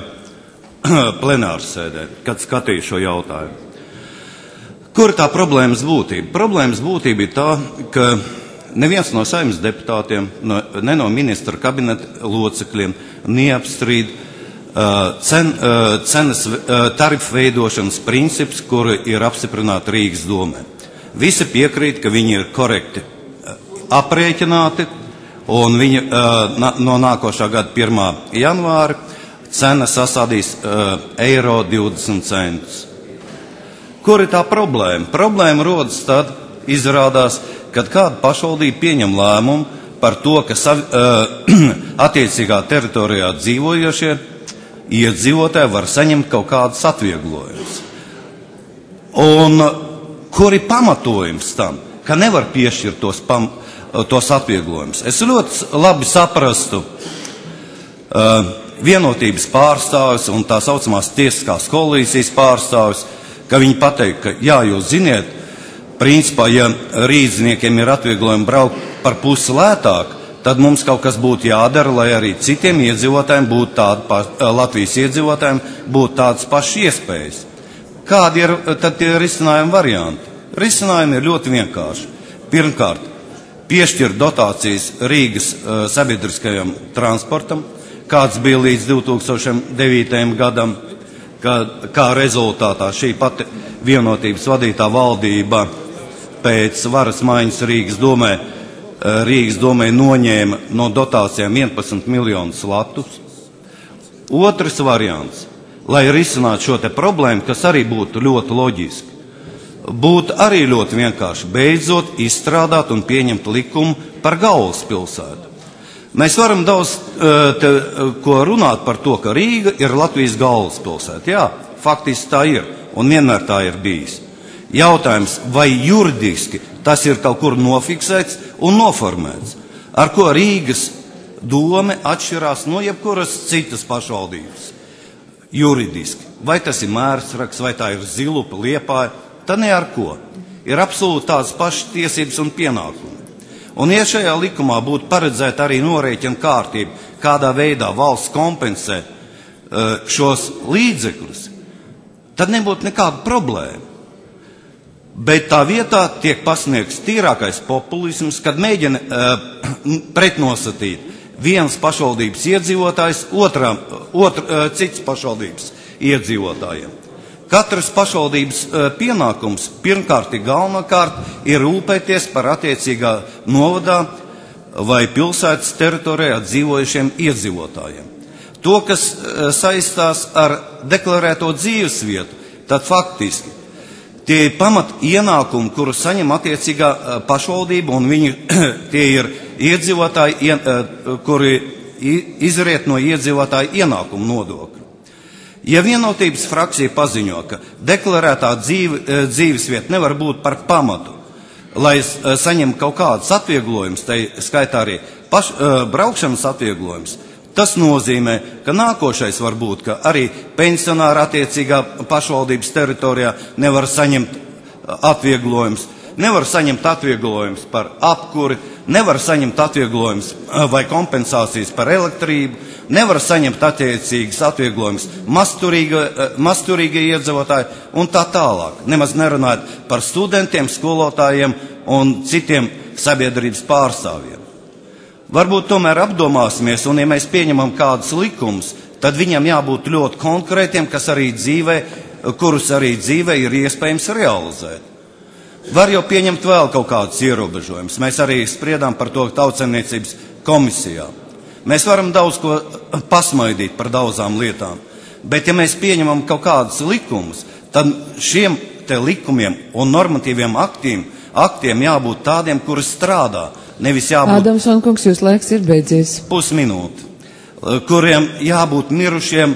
plenārsēdē, kad skatīju šo jautājumu. Kur ir tā problēmas būtība? Problēmas būtība ir tā, ka neviens no Saeimas deputātiem, no, ne no ministra kabineta locekļiem neapstrīd Cen, cenas tarifu veidošanas princips, kuri ir apstiprināti Rīgas domē. Visi piekrīt, ka viņi ir korekti aprēķināti, un viņi no nākošā gada pirmā janvāra cena sasādīs eiro divdesmit centus. Kur ir tā problēma? Problēma rodas tad, izrādās, kad kāda pašvaldība pieņem lēmumu par to, ka savi, attiecīgā teritorijā dzīvojošie iedzīvotāji var saņemt kaut kādas atvieglojumus. Un kur ir pamatojums tam, ka nevar piešķirt tos, pam, tos atvieglojumus? Es ļoti labi saprastu uh, vienotības pārstāvis un tā saucamās tiesiskās koalīcijas pārstāvis, ka viņi pateikt, ka jā, jūs ziniet, principā, ja rīdzniekiem ir atvieglojumi braukt par pusi lētāk, tad mums kaut kas būtu jādara, lai arī citiem iedzīvotājiem būtu tāda, Latvijas iedzīvotājiem būtu tādas pašas iespējas. Kādi ir tad tie risinājuma varianti? Risinājumi ir ļoti vienkārši. pirmkārt, piešķirt dotācijas Rīgas uh, sabiedriskajam transportam, kāds bija līdz divi tūkstoši devītajam gadam, ka, kā rezultātā šī pati vienotības vadītā valdība pēc varas maiņas Rīgas domē, uh, Rīgas domē noņēma no dotācijām vienpadsmit miljonus latus. Otrs variants, lai risinātu šo te problēmu, kas arī būtu ļoti loģiski, būtu arī ļoti vienkārši beidzot izstrādāt un pieņemt likumu par galvaspilsētu. Mēs varam daudz te, ko runāt par to, ka Rīga ir Latvijas galvaspilsēta. Jā, faktiski tā ir, un vienmēr tā ir bijis. Jautājums, vai juridiski tas ir kaut kur nofiksēts un noformēts, ar ko Rīgas dome atšķirās no jebkuras citas pašvaldības. Juridiski, vai tas ir Mērsraks, vai tā ir Zilupa, Liepāja, tad ne ar ko. Ir absolūti tādas pašas tiesības un pienākumi. Un ja šajā likumā būtu paredzēta arī norēķina kārtība, kādā veidā valsts kompensē uh, šos līdzekļus, tad nebūtu nekāda problēma. Bet tā vietā tiek pasniegts tīrākais populisms, kad mēģina uh, pretnosatīt viens pašvaldības iedzīvotājs otrām, otr, uh, cits pašvaldības iedzīvotājiem. Katras pašvaldības uh, pienākums pirmkārt ir galvenokārt ir rūpēties par attiecīgā novadā vai pilsētas teritorijā dzīvojušiem iedzīvotājiem. To, kas uh, saistās ar deklarēto dzīvesvietu, tad faktiski tie ir pamat ienākumi, kurus saņem attiecīgā uh, pašvaldība, un viņi tie ir iedzīvotāji, ien, uh, kuri izriet no iedzīvotāju ienākumu nodokļu. Ja vienotības frakcija paziņo, ka deklarētā dzīve, dzīvesvieta nevar būt par pamatu, lai saņem kaut kādas atvieglojumus, tai skaitā arī paš, braukšanas atvieglojumus, tas nozīmē, ka nākošais var būt, ka arī pensionāri attiecīgā pašvaldības teritorijā nevar saņemt atvieglojumus, nevar saņemt atvieglojumus par apkuri, nevar saņemt atvieglojumus vai kompensācijas par elektrību, nevar saņemt attiecīgas atvieglojumus masturīgie iedzīvotāji un tā tālāk. Nemaz nerunājot par studentiem, skolotājiem un citiem sabiedrības pārstāvjiem. Varbūt tomēr apdomāsimies, un ja mēs pieņemam kādus likumus, tad viņam jābūt ļoti konkrētiem, kas arī dzīvē, kurus arī dzīvē ir iespējams realizēt. Var jau pieņemt vēl kaut kādus ierobežojumus. Mēs arī spriedām par to Tautsaimniecības komisijā. Mēs varam daudz ko pasmaidīt par daudzām lietām, bet ja mēs pieņemam kaut kādus likumus, tad šiem te likumiem un normatīviem aktiem, aktiem jābūt tādiem, kuri strādā. Nevis jābūt... Ādamson kungs, jūs laiks ir beidzies. Pusminūte. Kuriem jābūt mirušiem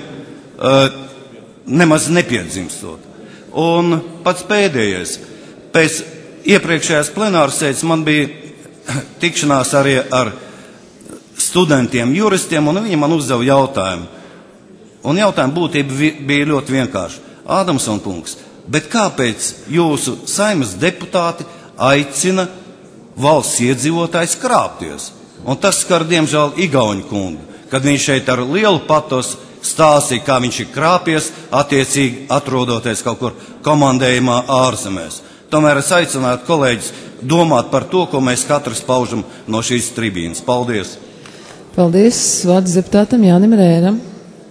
nemaz nepiedzimstot. Un pats pēdējais. Pēc iepriekšējās plenāras sēdes man bija tikšanās arī ar studentiem, juristiem, un viņi man uzdeva jautājumu. Un jautājumu būtība bija ļoti vienkārši. Ādamson kungs, bet kāpēc jūsu Saeimas deputāti aicina valsts iedzīvotājs krāpties? Un tas skar, diemžēl, Igauņu kungu, kad viņš šeit ar lielu patos stāstīja, kā viņš ir krāpies, attiecīgi atrodoties kaut kur komandējumā ārzemēs. Tomēr es aicinātu kolēģis domāt par to, ko mēs katrs paužam no šīs tribīnas. Paldies! Paldies! Vārds deputātam Jānim Rēram.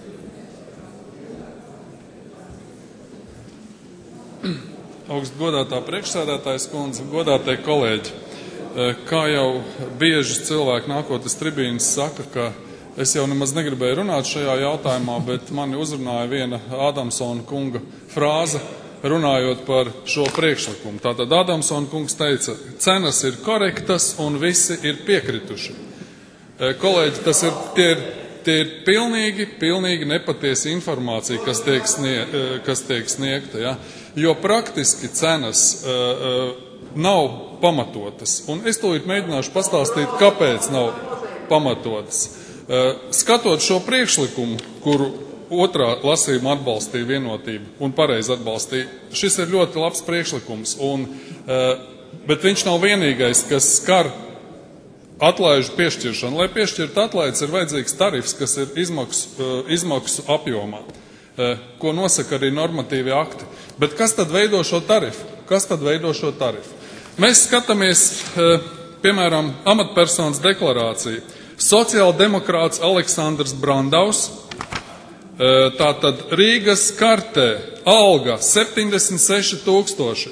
Augst godātā priekšsēdētājas kundze, godātie kolēģi. Kā jau bieži cilvēki nākot uz tribīnas saka, ka es jau nemaz negribēju runāt šajā jautājumā, bet mani uzrunāja viena Ādamsona kunga frāze, runājot par šo priekšlikumu. Tātad Ādamsona kungs teica, cenas ir korektas un visi ir piekrituši. Kolēģi, tas ir, tie ir, tie ir pilnīgi, pilnīgi nepatiesa informācija, kas tiek, snie, kas tiek sniegta, ja? Jo praktiski cenas uh, nav pamatotas. Un es tūlīt mēģināšu pastāstīt, kāpēc nav pamatotas. Uh, skatot šo priekšlikumu, kuru otrā lasījuma atbalstīja vienotību un pareizi atbalstīja. Šis ir ļoti labs priekšlikums, un, bet viņš nav vienīgais, kas skar atlaižu piešķiršanu. Lai piešķirtu atlaides, ir vajadzīgs tarifs, kas ir izmaksu, izmaksu apjomā, ko nosaka arī normatīvi akti. Bet kas tad veido šo tarifu? Kas tad veido šo tarifu? Mēs skatāmies, piemēram, amatpersonas deklarāciju. Sociāldemokrāts Aleksandrs Brandaus, tātad Rīgas kartē alga septiņdesmit seši tūkstoši,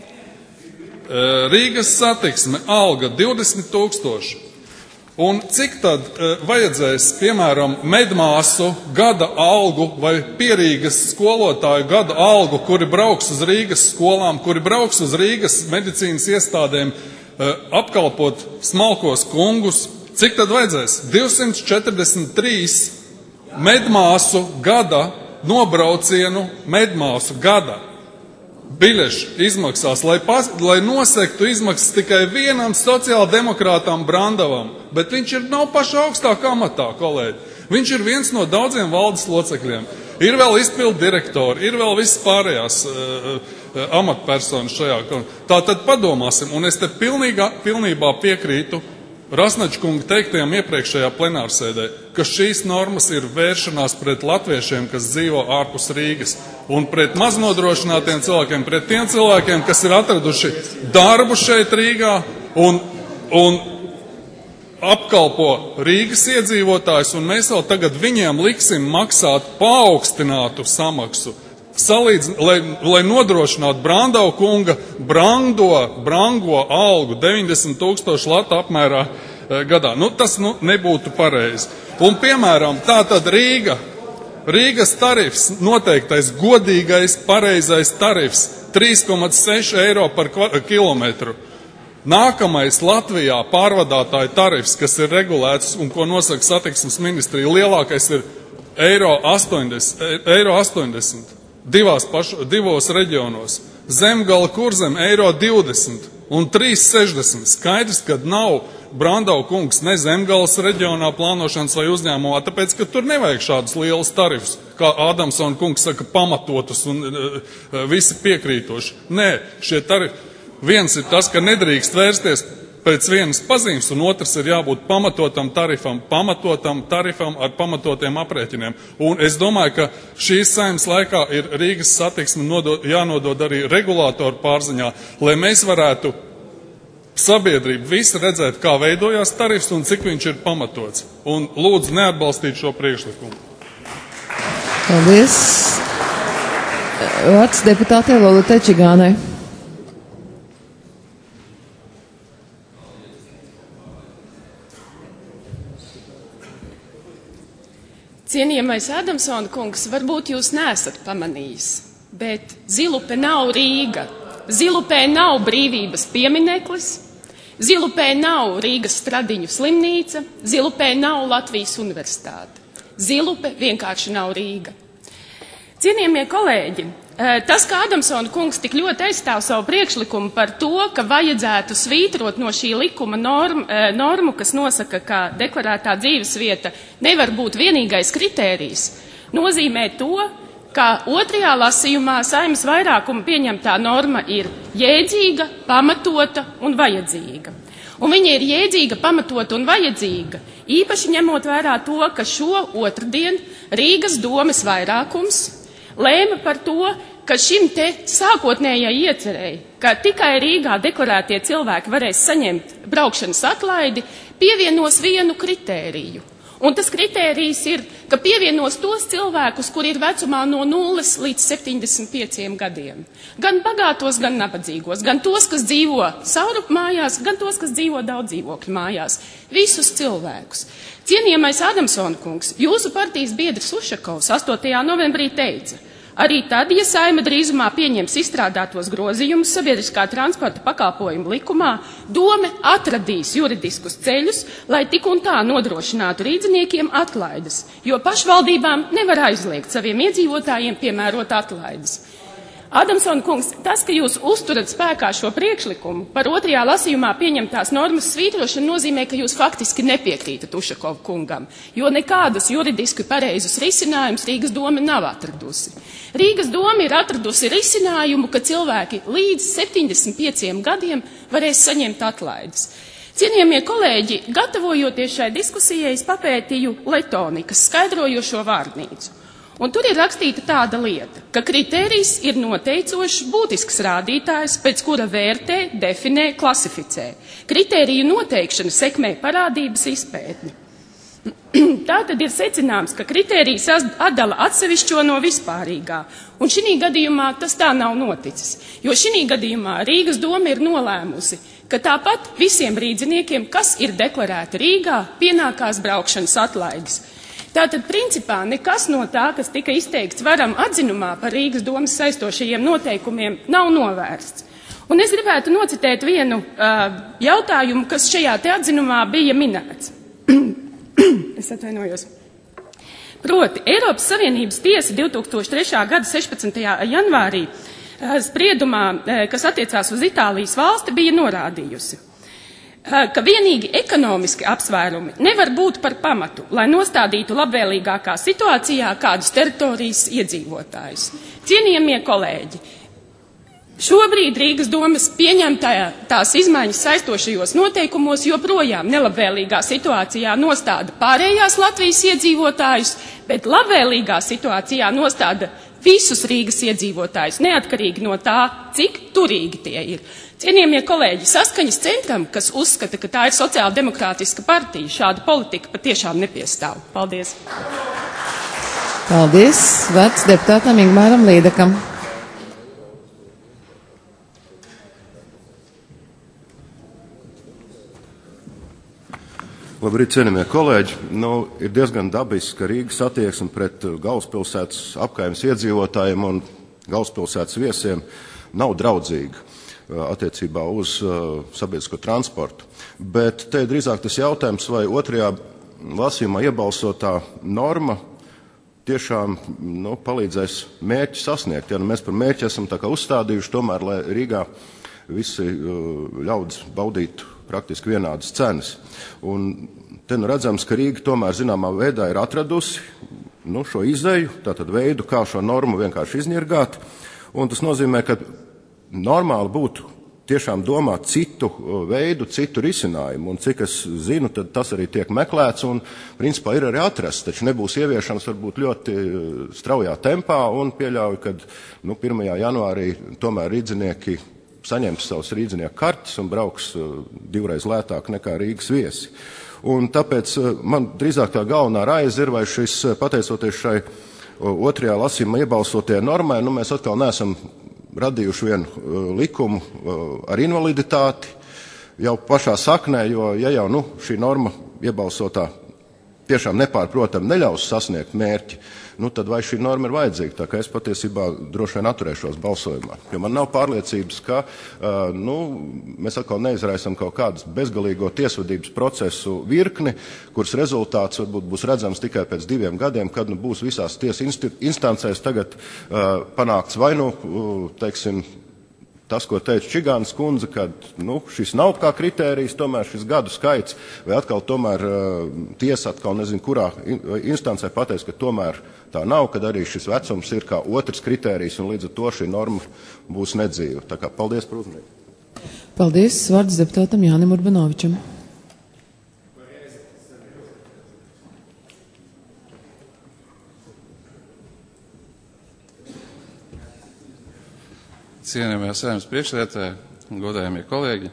Rīgas satiksme alga divdesmit tūkstoši. Un cik tad e, vajadzēs, piemēram, medmāsu gada algu vai pierīgas skolotāju gada algu, kuri brauks uz Rīgas skolām, kuri brauks uz Rīgas medicīnas iestādēm, e, apkalpot smalkos kungus? Cik tad vajadzēs? divsimt četrdesmit trīs medmāsu gada nobraucienu, medmāsu gada biļešu izmaksās, lai, pas, lai nosektu izmaksas tikai vienam sociāldemokrātam Brandavam, bet viņš ir nav paša augstākā amatā, kolēģi. Viņš ir viens no daudziem valdes locekļiem. Ir vēl izpildu direktori, ir vēl visas pārējās uh, uh, amatpersonas šajā. Tā tad padomāsim, un es te pilnīgā, pilnībā piekrītu Rasnačkunga teiktajam iepriekšējā plenārsēdē, ka šīs normas ir vēršanās pret latviešiem, kas dzīvo ārpus Rīgas, un pret maznodrošinātiem cilvēkiem, pret tiem cilvēkiem, kas ir atraduši darbu šeit Rīgā un, un apkalpo Rīgas iedzīvotājus, un mēs vēl tagad viņiem liksim maksāt paaugstinātu samaksu, salīdz, lai, lai nodrošinātu Brandau kunga brando, brango algu deviņdesmit tūkstoši latu apmērā e, gadā. Nu, tas nu, nebūtu pareizi. Un, piemēram, tā tad Rīga, Rīgas tarifs, noteiktais godīgais, pareizais tarifs, trīs komats seši eiro par kilometru. Nākamais Latvijā pārvadātāja tarifs, kas ir regulēts un ko nosaka satiksmes ministrija, lielākais ir eiro astoņdesmit. Eiro astoņdesmit. Divās pašu, divos reģionos. Zemgala Kurzem eiro divdesmit un trīs sešdesmit. Skaidrs, ka nav Brandau kungs ne Zemgalas reģionā plānošanas vai uzņēmumā, tāpēc, ka tur nevajag šādus lielus tarifus, kā Ādamsona kungs saka, pamatotus un uh, visi piekrītoši. Nē, šie tarifi, viens ir tas, ka nedrīkst vērsties pēc vienas pazīmes, un otrs ir jābūt pamatotam tarifam, pamatotam tarifam ar pamatotiem aprēķiniem. Un es domāju, ka šīs saimnes laikā ir Rīgas satiksme nodod, jānodod arī regulātoru pārziņā, lai mēs varētu sabiedrību visi redzēt, kā veidojās tarifs un cik viņš ir pamatots. Un lūdzu neatbalstīt šo priekšlikumu. Paldies. Vārds deputātei Lolitai Čigānai. Cienījamais Ādamsona kungs, varbūt jūs neesat pamanījis, bet Zilupe nav Rīga. Zilupē nav brīvības piemineklis, Zilupē nav Rīgas Stradiņu slimnīca, Zilupē nav Latvijas universitāte. Zilupe vienkārši nav Rīga. Cienījamie kolēģi, tas, ka Ādamsona kungs tik ļoti aizstāv savu priekšlikumu par to, ka vajadzētu svītrot no šī likuma norm, normu, kas nosaka, ka deklarētā dzīvesvieta nevar būt vienīgais kritērijs, nozīmē to, ka otrajā lasījumā Saeimas vairākuma pieņemtā norma ir jēdzīga, pamatota un vajadzīga. Un viņa ir jēdzīga, pamatota un vajadzīga, īpaši ņemot vērā to, ka šo otrdien Rīgas domes vairākums lēma par to, ka šim te sākotnējai iecerēji, ka tikai Rīgā deklarētie cilvēki varēs saņemt braukšanas atlaidi, pievienos vienu kritēriju. Un tas kritērijs ir, ka pievienos tos cilvēkus, kuri ir vecumā no nulles līdz septiņdesmit pieciem gadiem. Gan bagātos, gan nabadzīgos, gan tos, kas dzīvo saurup mājās, gan tos, kas dzīvo daudz dzīvokļu mājās. Visus cilvēkus. Cienījamais Ādamsona kungs, jūsu partijas biedrs Ušakovs astotajā novembrī teica, arī tad, ja Saeima drīzumā pieņems izstrādātos grozījumus sabiedriskā transporta pakalpojumu likumā, dome atradīs juridiskus ceļus, lai tik un tā nodrošinātu rīdziniekiem atlaides, jo pašvaldībām nevar aizliegt saviem iedzīvotājiem piemērot atlaides. Ādamsona kungs, tas, ka jūs uzturat spēkā šo priekšlikumu par otrajā lasījumā pieņemtās normas svītrošanu, nozīmē, ka jūs faktiski nepiekrītat Ušakova kungam, jo nekādus juridiski pareizus risinājumus Rīgas doma nav atradusi. Rīgas doma ir atradusi risinājumu, ka cilvēki līdz septiņdesmit pieciem gadiem varēs saņemt atlaides. Cienījamie kolēģi, gatavojoties šai diskusijai, es papētīju Letonikas skaidrojošo vārnīcu. Un tur ir rakstīta tāda lieta, ka kritērijs ir noteicošs būtisks rādītājs, pēc kura vērtē, definē, klasificē. Kritēriju noteikšana sekmē parādības izpētni. Tā tad ir secināms, ka kritērijs atdala atsevišķo no vispārīgā, un šī gadījumā tas tā nav noticis, jo šī gadījumā Rīgas doma ir nolēmusi, ka tāpat visiem rīdziniekiem, kas ir deklarēti Rīgā, pienākās braukšanas atlaides. Tātad, principā, nekas no tā, kas tika izteikts varam atzinumā par Rīgas domas saistošajiem noteikumiem, nav novērsts. Un es gribētu nocitēt vienu uh, jautājumu, kas šajā te atzinumā bija minēts. Es atvainojos. Proti, Eiropas Savienības tiesa divtūkstoš trešā gada sešpadsmitajā janvārī uh, spriedumā, uh, kas attiecās uz Itālijas valsti, bija norādījusi, ka vienīgi ekonomiski apsvērumi nevar būt par pamatu, lai nostādītu labvēlīgākā situācijā kādus teritorijas iedzīvotājus. Cienījamie kolēģi, šobrīd Rīgas domas pieņemtās izmaiņas saistošajos noteikumos joprojām nelabvēlīgā situācijā nostāda pārējās Latvijas iedzīvotājus, bet labvēlīgā situācijā nostāda visus Rīgas iedzīvotājus, neatkarīgi no tā, cik turīgi tie ir. Cienījamie kolēģi, Saskaņas centram, kas uzskata, ka tā ir sociāldemokrātiska partija, šāda politika patiešām nepiestāv. Paldies. Paldies. Vārds deputātam Ingmāram Līdakam. Labrīt, cienījamie kolēģi. Nu, ir diezgan dabiski, ka Rīgas attieksme pret galvaspilsētas apkaimes iedzīvotājiem un galvaspilsētas viesiem nav draudzīga attiecībā uz uh, sabiedrisko transportu. Bet te ir drīzāk tas jautājums, vai otrajā lasījumā iebalsotā norma tiešām nu, palīdzēs mērķi sasniegt. Ja nu mēs par mērķi esam tā kā uzstādījuši, tomēr, lai Rīgā visi uh, ļaudis baudītu praktiski vienādas cenas. Un te nu redzams, ka Rīga tomēr zināmā veidā ir atradusi nu, šo izeju, tātad veidu, kā šo normu vienkārši izņirgāt. Un tas nozīmē, ka normāli būtu tiešām domāt citu veidu, citu risinājumu, un cik es zinu, tad tas arī tiek meklēts, un principā ir arī atrasts, taču nebūs ieviešams varbūt ļoti straujā tempā, un pieļauju, ka nu, pirmajā janvārī tomēr rīdzinieki saņems savus rīdzinieku kartes un brauks divreiz lētāk nekā Rīgas viesi. Un tāpēc man drīzāk tā galvenā raize ir, vai šis, pateicoties šai otrajā lasījumā iebalsotajai normai, nu mēs atkal neesam radījuši vienu uh, likumu uh, ar invaliditāti jau pašā saknē, jo ja jau nu, šī norma iebalsotā tiešām nepārprotam neļaus sasniegt mērķi, nu tad vai šī norma ir vajadzīga, tā kā es patiesībā droši vien atturēšos balsojumā. Jo man nav pārliecības, ka uh, nu, mēs atkal neizraisam kaut kādus bezgalīgo tiesvedības procesu virkni, kuras rezultāts varbūt būs redzams tikai pēc diviem gadiem, kad nu, būs visās tiesa instancēs tagad uh, panākts vai nu, uh, teiksim, tas, ko teica Čigānas kundze, ka nu, šis nav kā kritērijs, tomēr šis gadu skaits, vai atkal tomēr uh, tiesa atkal nezinu, kurā instancē pateiks, ka tomēr tā nav, kad arī šis vecums ir kā otrs kritērijs, un līdz ar to šī norma būs nedzīva. Tā kā paldies par uzmanību. Paldies. Vārds deputātam Jānim Urbanovičam. Cienījamie Saeimas priekšsēdētāji, godājamie kolēģi,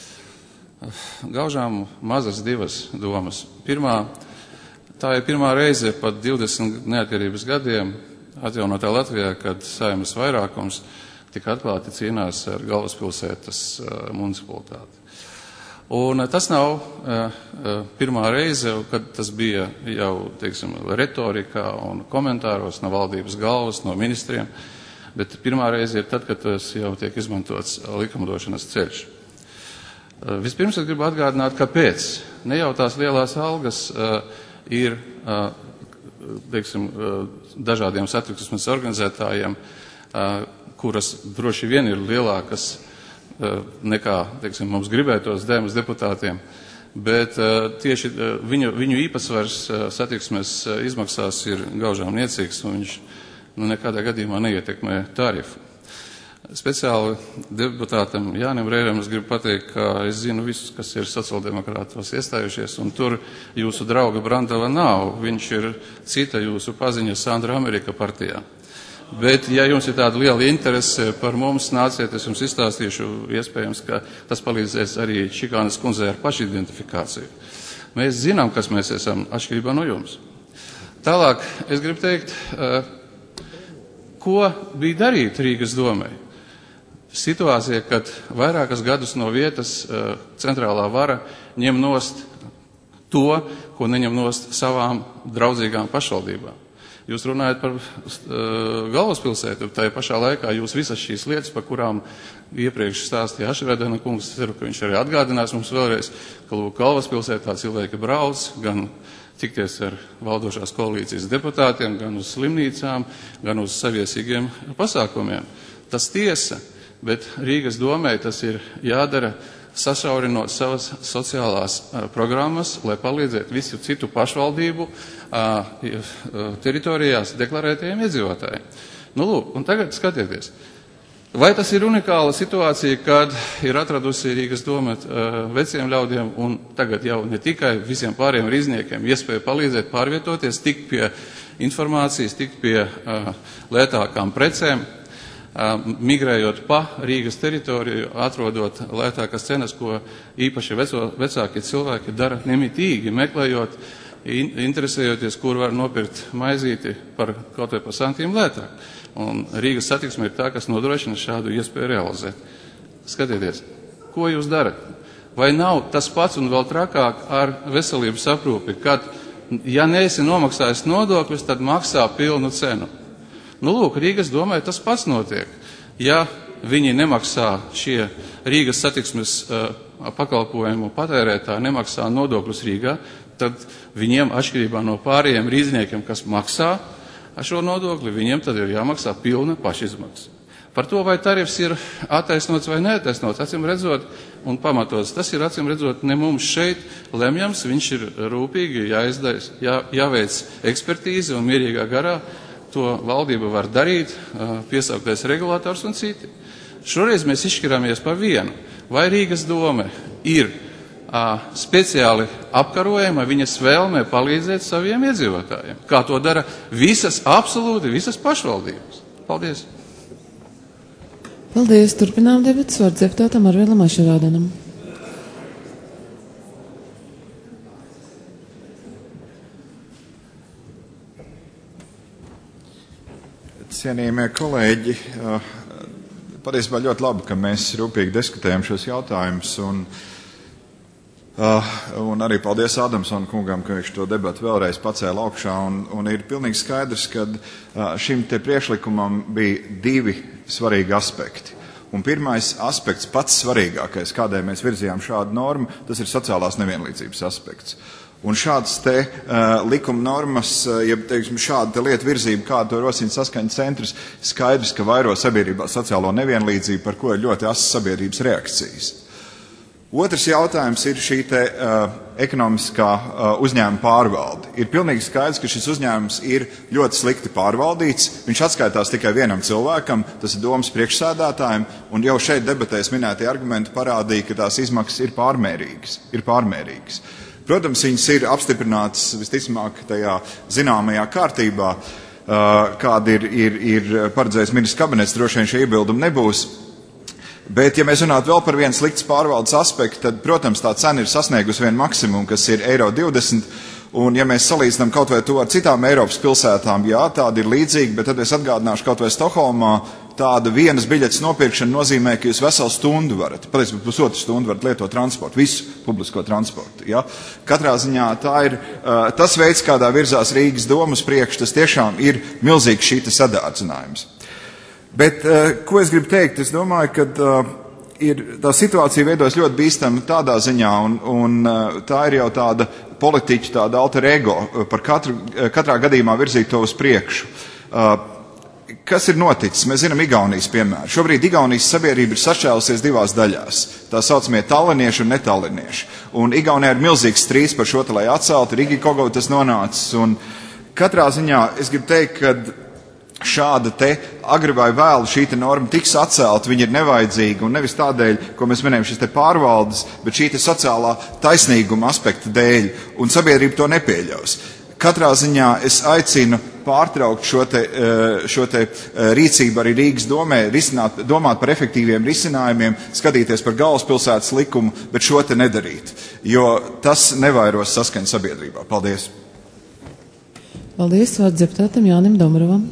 gaužām mazas divas domas. Pirmā, tā ir pirmā reize pat divdesmit neatkarības gadiem atjaunotā Latvijā, kad Saeimas vairākums tika atklāti cīnās ar galvaspilsētas uh, municipalitāti. Un uh, tas nav uh, uh, pirmā reize, kad tas bija jau, teiksim, retorikā un komentāros no valdības galvas, no ministriem, bet pirmā reize ir tad, kad tas jau tiek izmantots likumdošanas ceļš. Vispirms es gribu atgādināt, kāpēc. Ne jau tās lielās algas uh, ir uh, teiksim, uh, dažādiem satiksmes organizētājiem, uh, kuras droši vien ir lielākas uh, nekā teiksim, mums gribētos dēmas deputātiem, bet uh, tieši uh, viņu, viņu īpatsvars uh, satiksmes uh, izmaksās ir gaužām niecīgs, un viņš nu, nekādā gadījumā neietekmē tarifu. Speciāli deputātam Jānim Reiram es gribu pateikt, ka es zinu visus, kas ir sociāldemokrātos iestājušies, un tur jūsu drauga Brandava nav. Viņš ir cita jūsu paziņa Sandra Amerika partijā. Bet, ja jums ir tāda liela interese par mums, nāciet, es jums izstāstīšu, iespējams, ka tas palīdzēs arī Čikānas kundzei ar pašidentifikāciju. Mēs zinām, kas mēs esam atšķirībā no jums. Tālāk, es gribu teikt, ko bija darīt Rīgas domai. Situācija, kad vairākas gadus no vietas uh, centrālā vara ņem nost to, ko neņem nost savām draudzīgām pašvaldībām. Jūs runājat par uh, galvaspilsētu, tajā pašā laikā jūs visas šīs lietas, par kurām iepriekš stāstīja Ašredena kungs, ceru, ka viņš arī atgādinās mums vēlreiz, ka lūk, galvaspilsētā cilvēki brauc, gan tikties ar valdošās koalīcijas deputātiem, gan uz slimnīcām, gan uz saviesīgiem pasākumiem. Tas tiesa. Bet Rīgas domai tas ir jādara sašaurinot savas sociālās a, programmas, lai palīdzētu visu citu pašvaldību a, a, teritorijās deklarētajiem iedzīvotājiem. Nu, lūk, un tagad skatieties. Vai tas ir unikāla situācija, kad ir atradusi Rīgas doma a, veciem ļaudiem un tagad jau ne tikai visiem pāriem rīzniekiem iespēja palīdzēt pārvietoties, tikt pie informācijas, tikt pie a, lētākām precēm, migrējot pa Rīgas teritoriju, atrodot lētākas cenas, ko īpaši veco, vecākie cilvēki dara nemitīgi, meklējot, in, interesējoties, kur var nopirkt maizīti par kaut vai par santīm lētāk. Un Rīgas satiksme ir tā, kas nodrošina šādu iespēju realizēt. Skatieties, ko jūs darat? Vai nav tas pats un vēl trakāk ar veselības aprūpi, kad, ja neesi nomaksājis nodokļus, tad maksā pilnu cenu? Nu, lūk, Rīgas domai tas pats notiek. Ja viņi nemaksā šie Rīgas satiksmes uh, pakalpojumu patērētāji, nemaksā nodokļus Rīgā, tad viņiem atšķirībā no pārējiem rīzniekiem, kas maksā šo nodokli, viņiem tad ir jāmaksā pilna pašizmaksa. Par to, vai tarifs ir attaisnots vai neattaisnots, acīm redzot un pamatots, tas ir acīm redzot ne mums šeit lemjams, viņš ir rūpīgi jāizdais, jā, jāveic ekspertīze un mierīgā garā. To valdība var darīt, piesauktais regulators un citi. Šoreiz mēs izšķirāmies par vienu. Vai Rīgas doma ir a, speciāli apkarojama viņas vēlmē palīdzēt saviem iedzīvotājiem? Kā to dara visas, absolūti visas pašvaldības. Paldies! Paldies! Turpinām debatas vārds deputātam Arvielam Ašerādenam. Cienījamie kolēģi, patiesībā ļoti labi, ka mēs rūpīgi diskutējam šos jautājumus, un, un arī paldies Ādamsona kungam, ka viņš to debatu vēlreiz pacēla augšā, un, un ir pilnīgi skaidrs, ka šim te priekšlikumam bija divi svarīgi aspekti. Un pirmais aspekts, pats svarīgākais, kādēļ mēs virzījām šādu normu, tas ir sociālās nevienlīdzības aspekts. Un šādas te uh, likuma normas, uh, ja teiksim, šāda te lieta virzība, kāda to rosina saskaņa centrs, skaidrs, ka vairo sabiedrībā sociālo nevienlīdzību, par ko ir ļoti asas sabiedrības reakcijas. Otrs jautājums ir šī te uh, ekonomiskā uh, uzņēmuma pārvalde. Ir pilnīgi skaidrs, ka šis uzņēmums ir ļoti slikti pārvaldīts, viņš atskaitās tikai vienam cilvēkam, tas ir domas priekšsēdētājiem, un jau šeit debatēs minētie argumenti parādīja, ka tās izmaksas ir pārmērīgas. Ir pārmērīgas. Protams, viņas ir apstiprinātas visticamāk tajā zināmajā kārtībā, kāda ir, ir, ir paredzējis ministrs kabinets, droši vien šie iebildumi nebūs. Bet, ja mēs runātu vēl par vienu sliktas pārvaldes aspektu, tad, protams, tā cena ir sasniegusi vienu maksimumu, kas ir eiro divdesmit, un ja mēs salīdzinām kaut vai to ar citām Eiropas pilsētām, jā, tāda ir līdzīga, bet tad es atgādināšu kaut vai Stokholmā, tāda vienas biļetes nopirkšana nozīmē, ka jūs veselu stundu varat, patiesībā pusotru stundu varat lietot transportu, visu publisko transportu. Ja? Katrā ziņā tā ir uh, tas veids, kādā virzās Rīgas doma uz priekšu, tas tiešām ir milzīgs šī sadārdzinājums. Bet, uh, ko es gribu teikt, es domāju, ka uh, ir, tā situācija veidojas ļoti bīstama tādā ziņā, un, un uh, tā ir jau tāda politiķa, tāda alter ego, uh, par katru, uh, katrā gadījumā virzīt to uz priekšu. Uh, Kas ir noticis? Mēs zinām Igaunijas piemēru. Šobrīd Igaunijas sabiedrība ir sašķēlusies divās daļās. Tā saucamie tallinieši un netallinieši. Un Igaunijā ir milzīgs strīds par šo te, lai atceltu, Rigi Kogau tas nonācis. Un katrā ziņā es gribu teikt, ka šāda te agri vai vēlu šī te norma tiks atcelta, viņa ir nevajadzīga un nevis tādēļ, ko mēs minējam, šis te pārvaldes, bet šī te sociālā taisnīguma aspekta dēļ, un sabiedrība to nepieļaus. Katrā ziņā es aicinu pārtraukt šo te, šo te rīcību arī Rīgas domē, risināt, domāt par efektīviem risinājumiem, skatīties par galvaspilsētas likumu, bet šo te nedarīt, jo tas nevairos saskaņu sabiedrībā. Paldies! Paldies, vārds deputātam Jānim Dombrovam.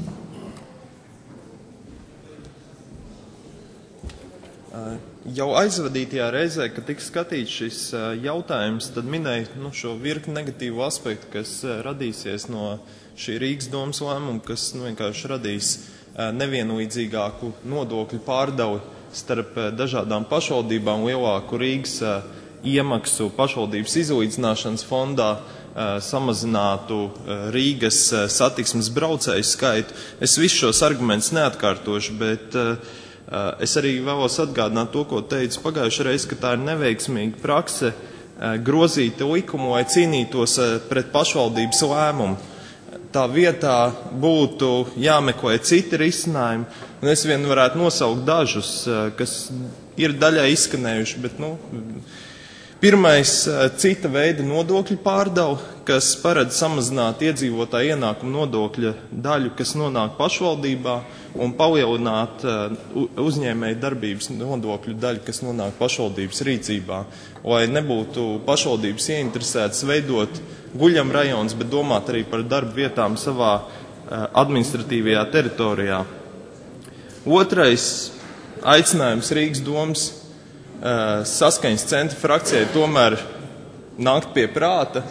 Jau aizvadītajā reizē, kad tika skatīts šis jautājums, tad minēja nu, šo virkni negatīvu aspektu, kas radīsies no šī Rīgas domas lēmuma, kas nu, vienkārši radīs nevienlīdzīgāku nodokļu pārdavi starp dažādām pašvaldībām, lielāku Rīgas iemaksu pašvaldības izlīdzināšanas fondā, samazinātu Rīgas satiksmes braucēju skaitu. Es visus šos argumentus neatkārtošu, bet es arī vēlos atgādināt to, ko teicu pagājušajā reizē, ka tā ir neveiksmīga prakse grozīt likumu, lai cīnītos pret pašvaldības lēmumu. Tā vietā būtu jāmeklē citi risinājumi, un es vien varētu nosaukt dažus, kas ir daļai izskanējuši, bet, nu, pirmais, cita veida nodokļu pārdala, kas paredz samazināt iedzīvotāju ienākumu nodokļa daļu, kas nonāk pašvaldībā, un palielināt uzņēmēju darbības nodokļu daļu, kas nonāk pašvaldības rīcībā, lai nebūtu pašvaldības ieinteresētas veidot guļam rajonus, bet domāt arī par darba vietām savā administratīvajā teritorijā. Otrais aicinājums Rīgas domas saskaņas centra frakcijai tomēr nākt pie prāta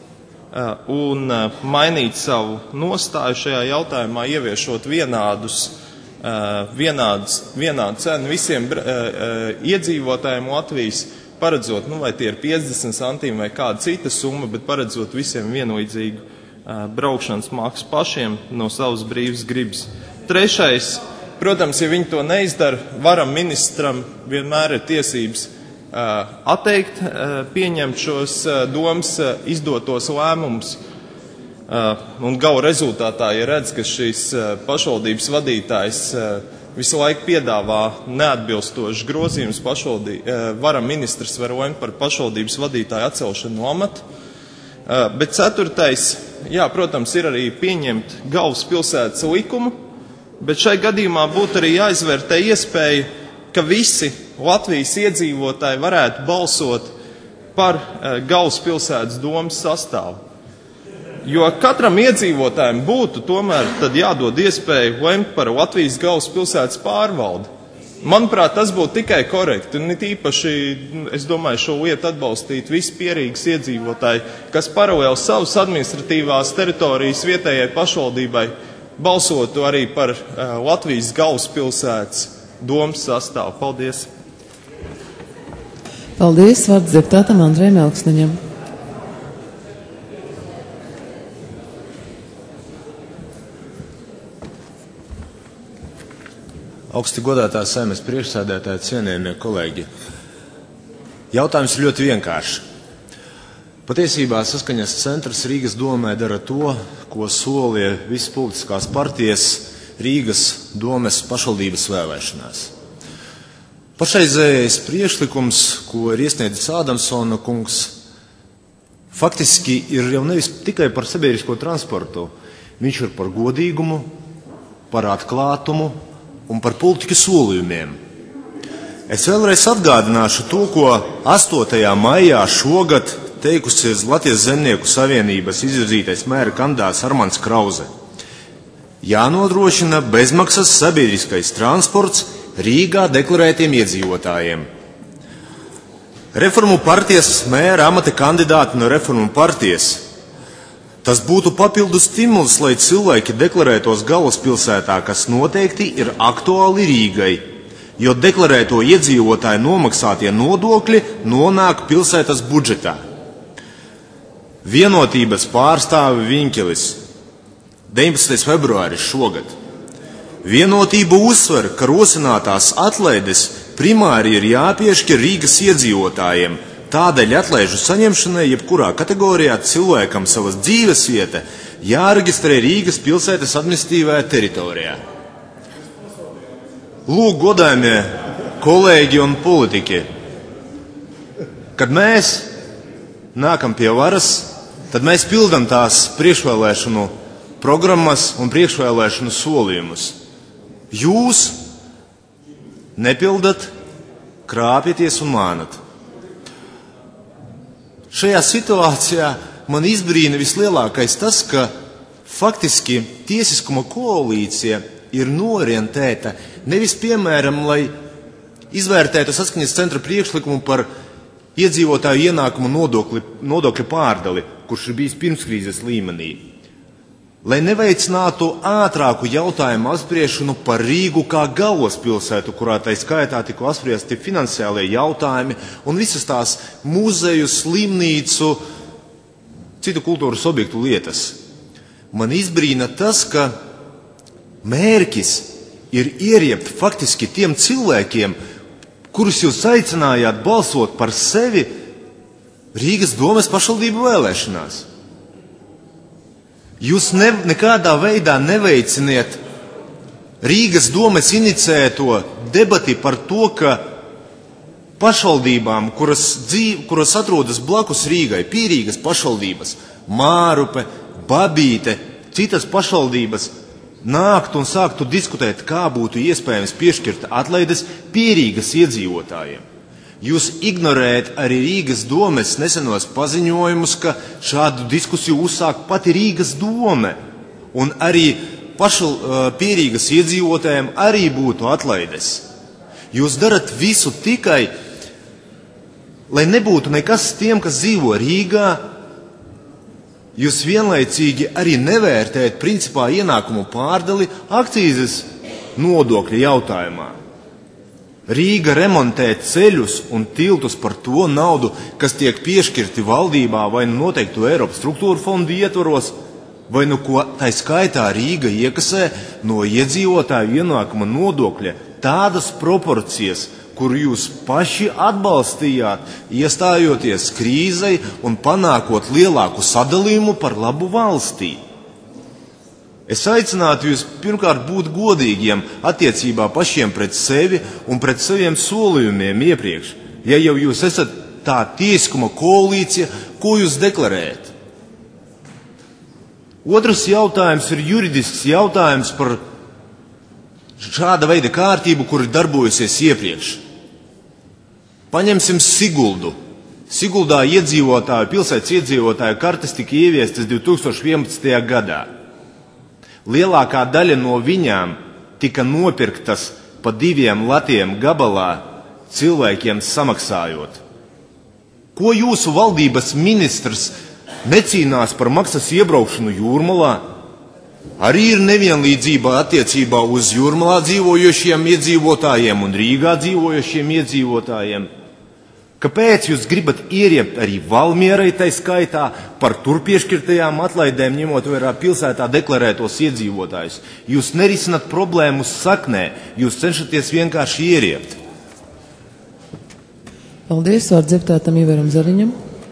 un mainīt savu nostāju šajā jautājumā, ieviešot vienādus, vienādus, vienādu cenu visiem iedzīvotājiem Latvijas, paredzot, nu, vai tie ir piecdesmit centīmi vai kāda cita summa, bet paredzot visiem vienlīdzīgu braukšanas maksu pašiem no savas brīvas gribas. Trešais, protams, ja viņi to neizdara, varam ministram vienmēr ir tiesības atteikt, pieņemt šos domas izdotos lēmumus, un gala rezultātā, ja redz, ka šīs pašvaldības vadītājs visu laiku piedāvā neatbilstošs grozījums, varam ministrs var lemt par pašvaldības vadītāju atcelšanu no amata. Bet ceturtais, jā, protams, ir arī pieņemt galvaspilsētas likumu, bet šai gadījumā būtu arī jāizvērtē iespēja, ka visi Latvijas iedzīvotāji varētu balsot par galvaspilsētas domas sastāvu. Jo katram iedzīvotājiem būtu tomēr tad jādod iespēju lemt par Latvijas galvaspilsētas pārvaldi. Manuprāt, tas būtu tikai korekti, un it īpaši, es domāju, šo lietu atbalstīt visi pierīgas iedzīvotāji, kas paralēli savas administratīvās teritorijas vietējai pašvaldībai balsotu arī par uh, Latvijas galvaspilsētas domas sastāvu. Paldies! Paldies, vārds deputātam Andrejam Elksniņam. Augsti godātā Saeimas priekšsēdētāja, cienījamie kolēģi. Jautājums ir ļoti vienkāršs. Patiesībā saskaņas centrs Rīgas domē dara to, ko solīja visas politiskās partijas Rīgas domes pašvaldības vēlēšanās. Pašreizējais priekšlikums, ko ir iesniedzis Ādamsona kungs, faktiski ir jau nevis tikai par sabiedrisko transportu. Viņš ir par godīgumu, par atklātumu un par politikas solījumiem. Es vēlreiz atgādināšu to, ko astotajā maijā šogad teikusi Latvijas Zemnieku savienības izvirzītais mēra kandidāts Armands Krauze. Jānodrošina bezmaksas sabiedriskais transports Rīgā deklarētiem iedzīvotājiem. Reformu partijas mēra amata kandidāti no Reformu partijas. Tas būtu papildus stimuls, lai cilvēki deklarētos galvaspilsētā, kas noteikti ir aktuāli Rīgai, jo deklarēto iedzīvotāju nomaksātie nodokļi nonāk pilsētas budžetā. Vienotības pārstāve Viņķelis, deviņpadsmitais februāris šogad. Vienotība uzsver, ka rosinātās atlaides primāri ir jāpiešķir Rīgas iedzīvotājiem. Tādēļ atlaižu saņemšanai jebkurā kategorijā cilvēkam savas dzīves vieta jāreģistrē Rīgas pilsētas administratīvajā teritorijā. Lūk, godājumie kolēģi un politiķi, kad mēs nākam pie varas, tad mēs pildam tās priekšvēlēšanu programmas un priekšvēlēšanu solījumus. Jūs nepildat, krāpjaties un mānat. Šajā situācijā man izbrīna vislielākais tas, ka faktiski tiesiskuma koalīcija ir norientēta nevis, piemēram, lai izvērtētu saskaņas centra priekšlikumu par iedzīvotāju ienākumu nodokli, nodokļu pārdali, kurš ir bijis pirmskrīzes līmenī, lai neveicinātu ātrāku jautājumu apspriešanu par Rīgu kā galvaspilsētu, kurā tai skaitā tika apspriesti finansiālie jautājumi un visas tās muzeju, slimnīcu, citu kultūras objektu lietas. Man izbrīna tas, ka mērķis ir ieriept faktiski tiem cilvēkiem, kurus jūs aicinājāt balsot par sevi Rīgas domes pašvaldību vēlēšanās. Jūs ne, nekādā veidā neveiciniet Rīgas domes inicēto debati par to, ka pašvaldībām, kuras, dzīv, kuras atrodas blakus Rīgai, Pierīgas pašvaldības, Mārupe, Babīte, citas pašvaldības, nāktu un sāktu diskutēt, kā būtu iespējams piešķirt atlaides Pierīgas iedzīvotājiem. Jūs ignorējat arī Rīgas domes nesenos paziņojumus, ka šādu diskusiju uzsāk pati Rīgas dome, un arī pašu Pierīgas iedzīvotājiem arī būtu atlaides. Jūs darat visu tikai, lai nebūtu nekas tiem, kas dzīvo Rīgā. Jūs vienlaicīgi arī nevērtējat principā ienākumu pārdali akcīzes nodokļa jautājumā. Rīga remontē ceļus un tiltus par to naudu, kas tiek piešķirti valdībā vai nu noteiktu Eiropas struktūra fondu ietvaros, vai nu ko tai skaitā Rīga iekasē no iedzīvotāju ienākuma nodokļa tādas proporcijas, kuru jūs paši atbalstījāt, iestājoties krīzei un panākot lielāku sadalījumu par labu valstī. Es aicinātu jūs pirmkārt būt godīgiem attiecībā pašiem pret sevi un pret saviem solījumiem iepriekš. Ja jau jūs esat tā tiesiskuma koalīcija, ko jūs deklarējat? Otrs jautājums ir juridisks jautājums par šāda veida kārtību, kur ir darbojusies iepriekš. Paņemsim Siguldu. Siguldā iedzīvotāju, pilsētas iedzīvotāju kartes tika ieviestas divi tūkstoši vienpadsmitajā gadā. Lielākā daļa no viņām tika nopirktas pa diviem latiem gabalā, cilvēkiem samaksājot. Ko jūsu valdības ministrs necīnās par maksas iebraukšanu Jūrmalā? Arī ir nevienlīdzība attiecībā uz Jūrmalā dzīvojošiem iedzīvotājiem un Rīgā dzīvojošiem iedzīvotājiem. Kāpēc jūs gribat ieriept arī Valmierai tai skaitā par tur piešķirtajām atlaidēm, ņemot vērā pilsētā deklarētos iedzīvotājus? Jūs nerisināt problēmu saknē, jūs cenšaties vienkārši ieriept. Paldies, vārds deputātam Ivaram Zariņam.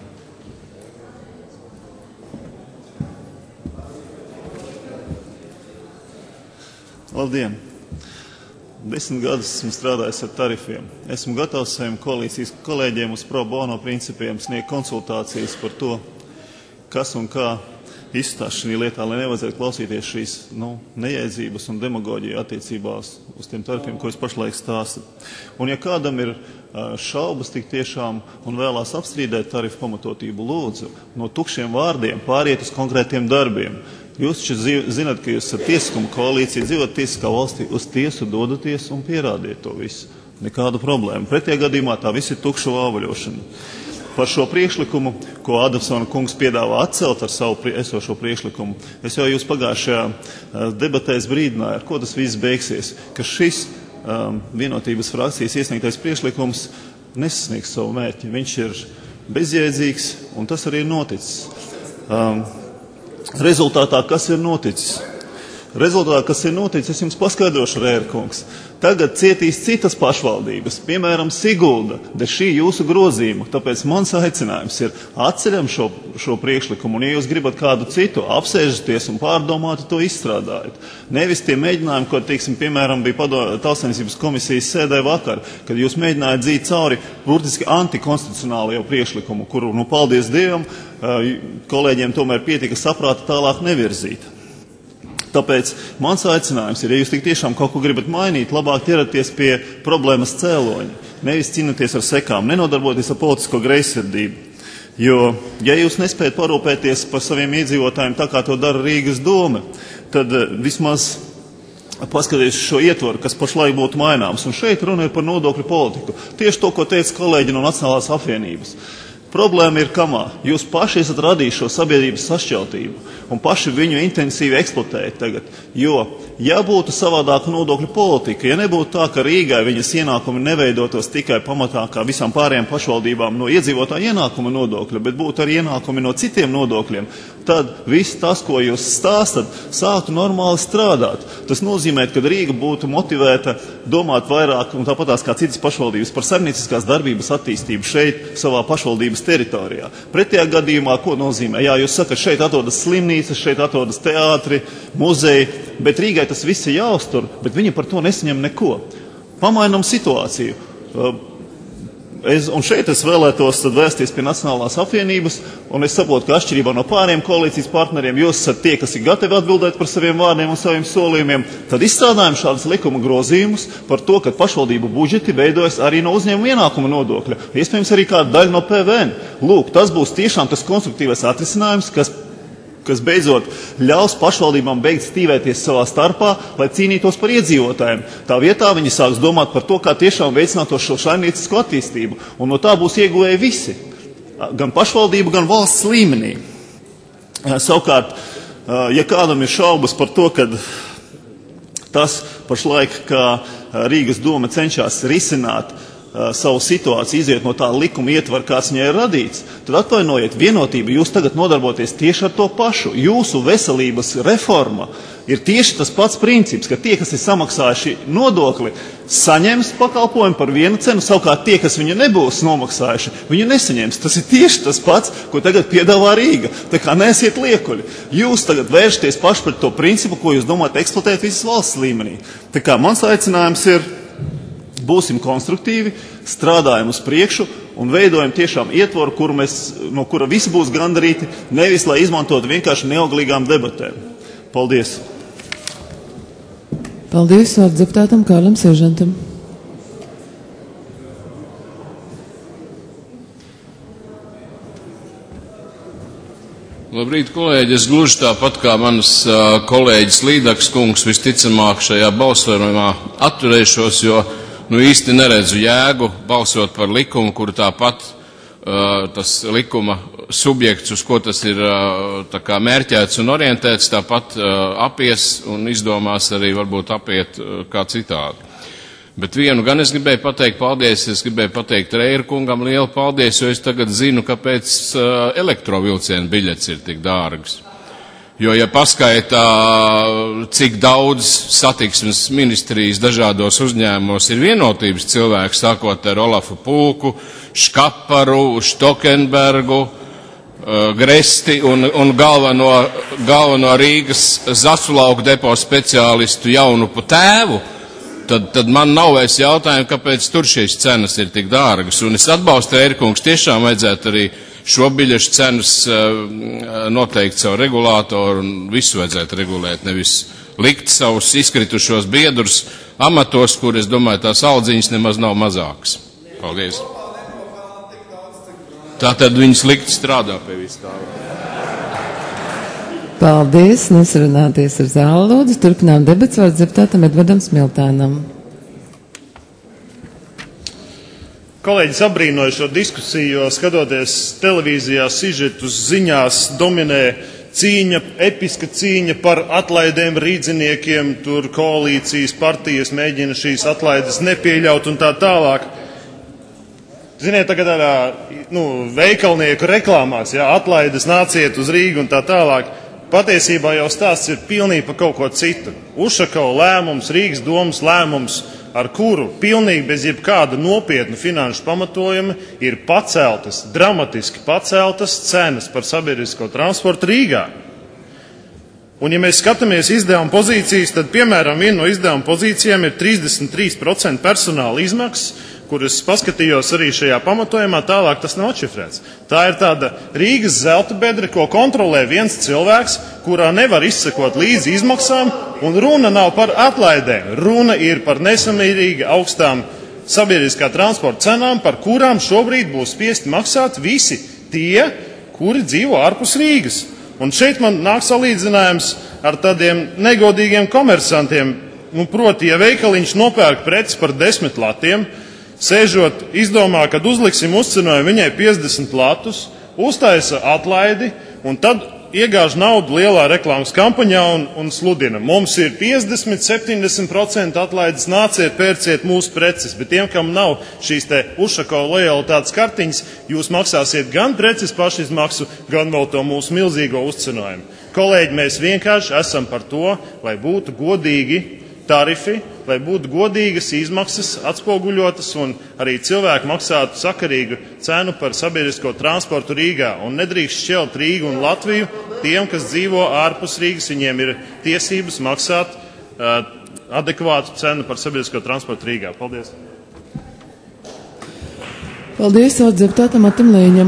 Labdien! Desmit gadus esmu strādājis ar tarifiem. Esmu gatavs saviem koalīcijas kolēģiem uz pro bono principiem sniegt konsultācijas par to, kas un kā izstās šī lietā, lai nevajadzētu klausīties šīs nu, nejēdzības un demagoģiju attiecībās uz tiem tarifiem, ko es pašlaik stāstu. Un ja kādam ir šaubas tik tiešām un vēlās apstrīdēt tarifu pamatotību, lūdzu, no tukšiem vārdiem pāriet uz konkrētiem darbiem. Jūs taču zināt, ka jūs esat tiesiskuma koalīcija, dzīvot tiesiskā valstī, uz tiesu dodaties un pierādiet to visu. Nekādu problēmu. Pretējā gadījumā tā viss ir tukša vāvaļošana. Par šo priekšlikumu, ko Adamsona kungs piedāvā atcelt ar savu esošo priekšlikumu, es jau jūs pagājušajā debatēs brīdināju, ar ko tas viss beigsies, ka šis um, vienotības frakcijas iesniegtais priekšlikums nesasniegs savu mērķi. Viņš ir bezjēdzīgs, un tas arī ir noticis. Um, Rezultātā, kas ir noticis? Rezultātā, kas ir noticis, es jums paskaidrošu, Rērkungs. Tagad cietīs citas pašvaldības, piemēram, Sigulda, de šī jūsu grozījuma. Tāpēc mans aicinājums ir atceļam šo, šo priekšlikumu, un ja jūs gribat kādu citu, apsēžaties un pārdomāti to izstrādājat. Nevis tie mēģinājumi, ko, teiksim, piemēram, bija Tautsainicības komisijas sēdē vakar, kad jūs mēģinājāt dzīt cauri burtiski antikonstitucionālajo priekšlikumu, kuru, nu, paldies Dievam, kolēģiem tomēr pietika saprāta tālāk nevirzīt. Tāpēc mans aicinājums ir, ja jūs tik tiešām kaut ko gribat mainīt, labāk ķeraties pie problēmas cēloņa, nevis cīnoties ar sekām, nenodarboties ar politisko greizsirdību. Jo, ja jūs nespējat parūpēties par saviem iedzīvotājiem tā, kā to dara Rīgas doma, tad vismaz paskaties šo ietvaru, kas pašlaik būtu maināms. Un šeit runa ir par nodokļu politiku. Tieši to, ko teica kolēģi no Nacionālās apvienības. Problēma ir kamā. Jūs paši esat radījuši šo sabiedrības sašķeltību un paši viņu intensīvi eksploatējat tagad. Jo, ja būtu savādāka nodokļu politika, ja nebūtu tā, ka Rīgai viņas ienākumi neveidotos tikai pamatā kā visām pārējām pašvaldībām no iedzīvotāju ienākuma nodokļa, bet būtu arī ienākumi no citiem nodokļiem, tad viss tas, ko jūs stāstat, sāktu normāli strādāt. Tas nozīmē, ka Rīga būtu motivēta domāt vairāk, un tāpatās kā citas pašvaldības, par saimnieciskās darbības attīstību šeit, savā pašvaldības teritorijā. Pretējā gadījumā, ko nozīmē? Jā, jūs sakat, šeit atrodas slimnīcas, šeit atrodas teātri, muzeji, bet Rīgai tas viss ir jāuztur, bet viņi par to nesaņem neko. Pamainam situāciju. Es, un šeit es vēlētos tad vērsties pie Nacionālās apvienības, un es saprotu, ka atšķirībā no pārējiem koalīcijas partneriem, jūs esat tie, kas ir gatavi atbildēt par saviem vārdiem un saviem solījumiem, tad izstrādājam šādas likuma grozījumus par to, ka pašvaldību budžeti veidojas arī no uzņēmuma ienākuma nodokļa, iespējams arī kāda daļa no P V N. Lūk, tas būs tiešām tas konstruktīvais atrisinājums, kas kas beidzot ļaus pašvaldībām beigt stīvēties savā starpā, lai cīnītos par iedzīvotājiem. Tā vietā viņi sāks domāt par to, kā tiešām veicināt šo saimniecisko attīstību. Un no tā būs ieguvēji visi. Gan pašvaldību, gan valsts līmenī. Savukārt, ja kādam ir šaubas par to, ka tas pašlaik, kā Rīgas doma cenšas risināt savu situāciju, iziet no tā likuma ietvara, kāds viņai ir radīts, tad atvainojiet vienotību, jūs tagad nodarboties tieši ar to pašu. Jūsu veselības reforma ir tieši tas pats princips, ka tie, kas ir samaksājuši nodokli, saņems pakalpojumu par vienu cenu, savukārt tie, kas viņu nebūs nomaksājuši, viņu nesaņems. Tas ir tieši tas pats, ko tagad piedāvā Rīga. Tā kā neesiet liekuļi. Jūs tagad vēršaties paši pret to principu, ko jūs domājat eksploatēt visas valsts līmenī. Tā kā mans aicinājums ir, būsim konstruktīvi, strādājam uz priekšu un veidojam tiešām ietvaru, kuru mēs, no kura visi būs gandarīti, nevis lai izmantotu vienkārši neauglīgām debatēm. Paldies! Paldies vārds deputātam Kārlim Sežantam. Labrīt, kolēģi! Es gluži tāpat kā manas uh, kolēģis Līdaks kungs visticamāk šajā balsojumā atturēšos, jo nu īsti neredzu jēgu balsot par likumu, kuru tāpat uh, tas likuma subjekts, uz ko tas ir uh, tā kā mērķēts un orientēts, tāpat uh, apies un izdomās arī varbūt apiet uh, kā citādi. Bet vienu gan es gribēju pateikt paldies, es gribēju pateikt Reiera kungam lielu paldies, jo es tagad zinu, kāpēc uh, elektrovilcienu biļets ir tik dārgs. Jo, ja paskaitā, cik daudz satiksmes ministrijas dažādos uzņēmumos ir vienotības cilvēki, sākot ar Olafu Pulku, Škaparu, Štokenbergu, Gresti un, un galveno, galveno Rīgas Zasulauku depo speciālistu Jaunupu tēvu, tad, tad man nav vairs jautājumu, kāpēc tur šīs cenas ir tik dārgas. Un es atbalstu, Ērkungs, tiešām vajadzētu arī šo biļešu cenas noteikti savu regulātoru un visu vajadzētu regulēt, nevis likt savus izkritušos biedrus amatos, kur, es domāju, tās aldziņas nemaz nav mazākas. Paldies. Tātad viņas likt strādā pie visu tā. Paldies, nesarunāties ar zāli lūdzu. Turpinām debats vārds deputātam Edvardam Smiltānam. Kolēģis abrīnoja šo diskusiju, jo skatoties televīzijā sižetus ziņās dominē cīņa, episka cīņa par atlaidēm rīdziniekiem, tur koalīcijas partijas mēģina šīs atlaides nepieļaut un tā tālāk. Ziniet, tagad tādā, nu, veikalnieku reklāmās, jā, atlaides nāciet uz Rīgu un tā tālāk. patiesībā jau stāsts ir pilnīgi par kaut ko citu. Ušakova lēmums, Rīgas domas lēmums, ar kuru pilnīgi bez jebkāda nopietna finanšu pamatojuma ir paceltas, dramatiski paceltas cenas par sabiedrisko transportu Rīgā. Un, ja mēs skatāmies izdevuma pozīcijas, tad, piemēram, viena no izdevuma pozīcijām ir trīsdesmit trīs procenti personāla izmaksas, kuras paskatījos arī šajā pamatojumā, tālāk tas nav atšifrēts. Tā ir tāda Rīgas zelta bedre, ko kontrolē viens cilvēks, kurā nevar izsekot līdzi izmaksām, un runa nav par atlaidēm. Runa ir par nesamērīgi augstām sabiedriskā transporta cenām, par kurām šobrīd būs spiesti maksāt visi tie, kuri dzīvo ārpus Rīgas. Un šeit man nāk salīdzinājums ar tādiem negodīgiem komersantiem. Nu, proti, ja veikaliņš nopērk preces par desmit latiem, sēžot, izdomā, kad uzliksim uzcenojumu viņai piecdesmit latus, uztaisa atlaidi un tad iegāž naudu lielā reklāmas kampaņā un, un sludina. Mums ir piecdesmit, septiņdesmit procenti atlaides, nāciet, pērciet mūsu preces, bet tiem, kam nav šīs te Ušakova lojalitātes kartiņas, jūs maksāsiet gan preces pašizmaksu, gan vēl to mūsu milzīgo uzcenojumu. Kolēģi, mēs vienkārši esam par to, lai būtu godīgi tarifi, lai būtu godīgas izmaksas atspoguļotas un arī cilvēki maksātu sakarīgu cenu par sabiedrisko transportu Rīgā. Un nedrīkst šķelt Rīgu un Latviju. Tiem, kas dzīvo ārpus Rīgas, viņiem ir tiesības maksāt uh, adekvātu cenu par sabiedrisko transportu Rīgā. Paldies! Paldies, vārds deputātam Matam Lēņam.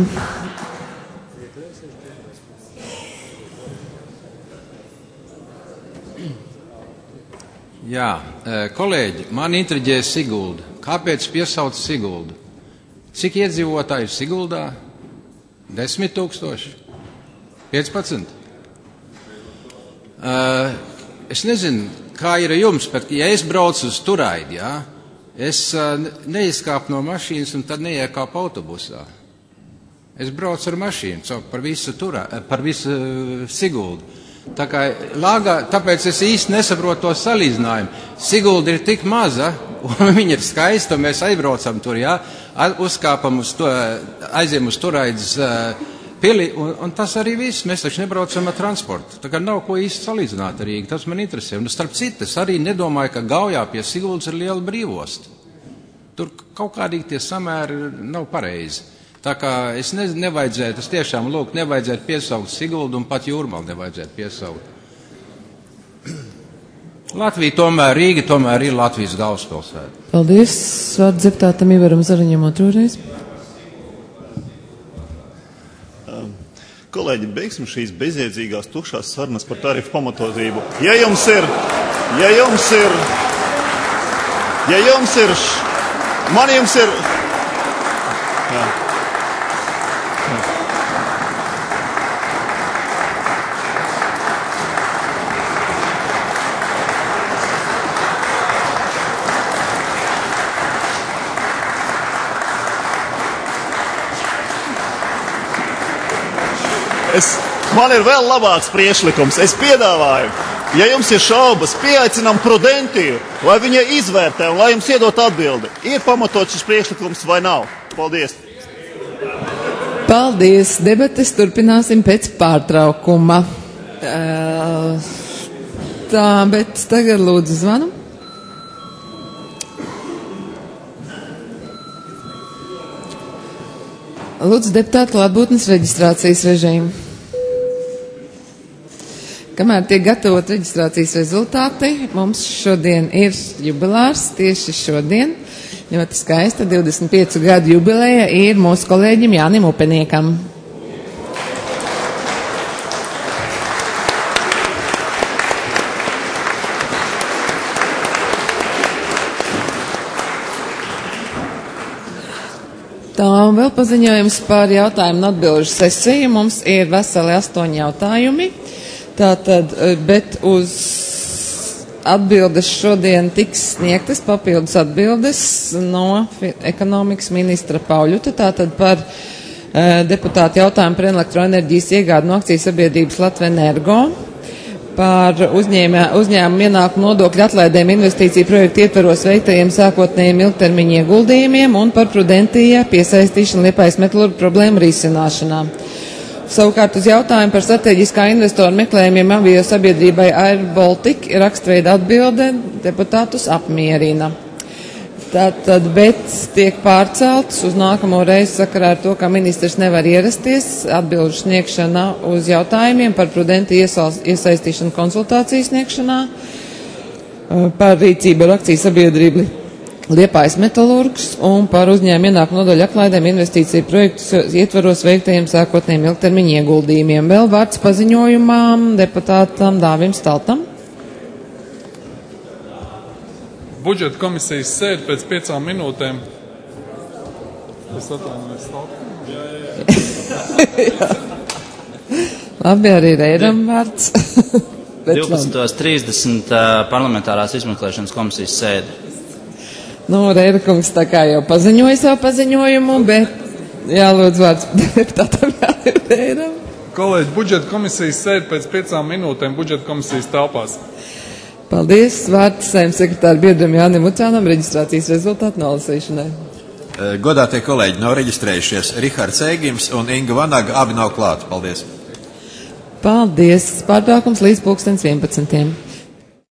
Jā, kolēģi, man intriģē Sigulda. Kāpēc piesauc Siguldu? Cik iedzīvotāji ir Siguldā? Desmit tūkstoši? Piecpadsmit? Uh, es nezinu, kā ir jums, bet ja es braucu uz Turaidi, jā, es uh, neizkāpu no mašīnas un tad neiekāpu autobusā. Es braucu ar mašīnu par visu, turā, par visu uh, Siguldu. Tā kā lāgā, tāpēc es īsti nesaprotu to salīdzinājumu. Sigulda ir tik maza, un viņa ir skaista, un mēs aizbraucam tur, jā, uzkāpam uz to, aiziem uz Turaidas uh, pili, un, un tas arī viss. Mēs taču nebraucam ar transportu. Tā kā nav ko īsti salīdzināt ar Rīgu, tas man interesē. Un starp citu, es arī nedomāju, ka Gaujā pie Siguldas ir liela brīvosta. Tur kaut kādīgi tie samēri nav pareizi. Tā kā es ne, nevajadzētu, es tiešām lūk, nevajadzētu piesaukt Siguldu un pat Jūrmalu nevajadzētu piesaukt. Latvija tomēr, Rīga tomēr ir Latvijas galvaspilsēta. Paldies, vārds deputātam Ivaram Zariņam otrais. Kolēģi, beigsim šīs bezjēdzīgās tukšās sarunas par tarifu pamatotību. Ja jums ir, ja jums ir, ja jums ir, man jums ir, jā. Es, man ir vēl labāks priekšlikums. Es piedāvāju, ja jums ir šaubas, pieaicinām Prudentiju, lai viņa izvērtē un lai jums iedot atbildi. Ir pamatots šis priekšlikums vai nav? Paldies! Paldies! Debates turpināsim pēc pārtraukuma. Tā, bet tagad lūdzu zvanu. Lūdzu deputātu klātbūtnes reģistrācijas režīmu. Kamēr tiek gatavot reģistrācijas rezultāti, mums šodien ir jubilārs, tieši šodien. Ļoti skaista divdesmit piecu gadu jubileja ir mūsu kolēģim Jānim Upeniekam. Tā, un vēl paziņojums par jautājumu un atbilžu sesiju. Mums ir veseli astoņi jautājumi. Tātad, bet uz atbildes šodien tiks sniegtas papildus atbildes no ekonomikas ministra Pauļuta. Tātad par uh, deputātu jautājumu par elektroenerģijas iegādu no akciju sabiedrības Latvenergo, par uzņēmē, uzņēmumu ienākumu nodokļu atlaidēm investīciju projektu ietvaros veiktajiem sākotnējiem ilgtermiņa ieguldījumiem un par Prudentijā piesaistīšanu Liepājas metalurgu problēmu risināšanā. Savukārt uz jautājumu par strateģiskā investoru meklējumiem avio sabiedrībai Air Baltica ir rakstveida atbilde, deputātus apmierina. Tātad, bet tiek pārcelts uz nākamo reizi sakarā ar to, ka ministrs nevar ierasties, atbilžu sniegšana uz jautājumiem par prudenti iesaistīšanu konsultāciju sniegšanā, par rīcību ar akciju sabiedrību Liepājas metalurgs un par uzņēmumu ienākumu nodaļu atlaidēm investīciju projektu ietvaros veiktajiem sākotnējiem ilgtermiņa ieguldījumiem. Vēl vārds paziņojumām deputātam Dāvim Staltam. Budžeta komisijas sēde pēc piecām minūtēm. Es atvainojos Staltam. Labi, arī Reiram vārds. divpadsmit trīsdesmit parlamentārās izmeklēšanas komisijas sēde. Nu, Reira kungs tā kā jau paziņoja savu paziņojumu, bet jālūdz vārds deputātam Reiram. Kolēģi, budžeta komisijas sēde pēc piecām minūtēm budžeta komisijas telpās. Paldies. Vārds Saeimas sekretāra biedram Jānim Ucānam reģistrācijas rezultātu nolasīšanai. Godātie kolēģi, nav reģistrējušies Rihards Ēgims un Inga Vanaga, abi nav klāti. Paldies. Paldies. Pārtraukums līdz pulkstens vienpadsmitiem.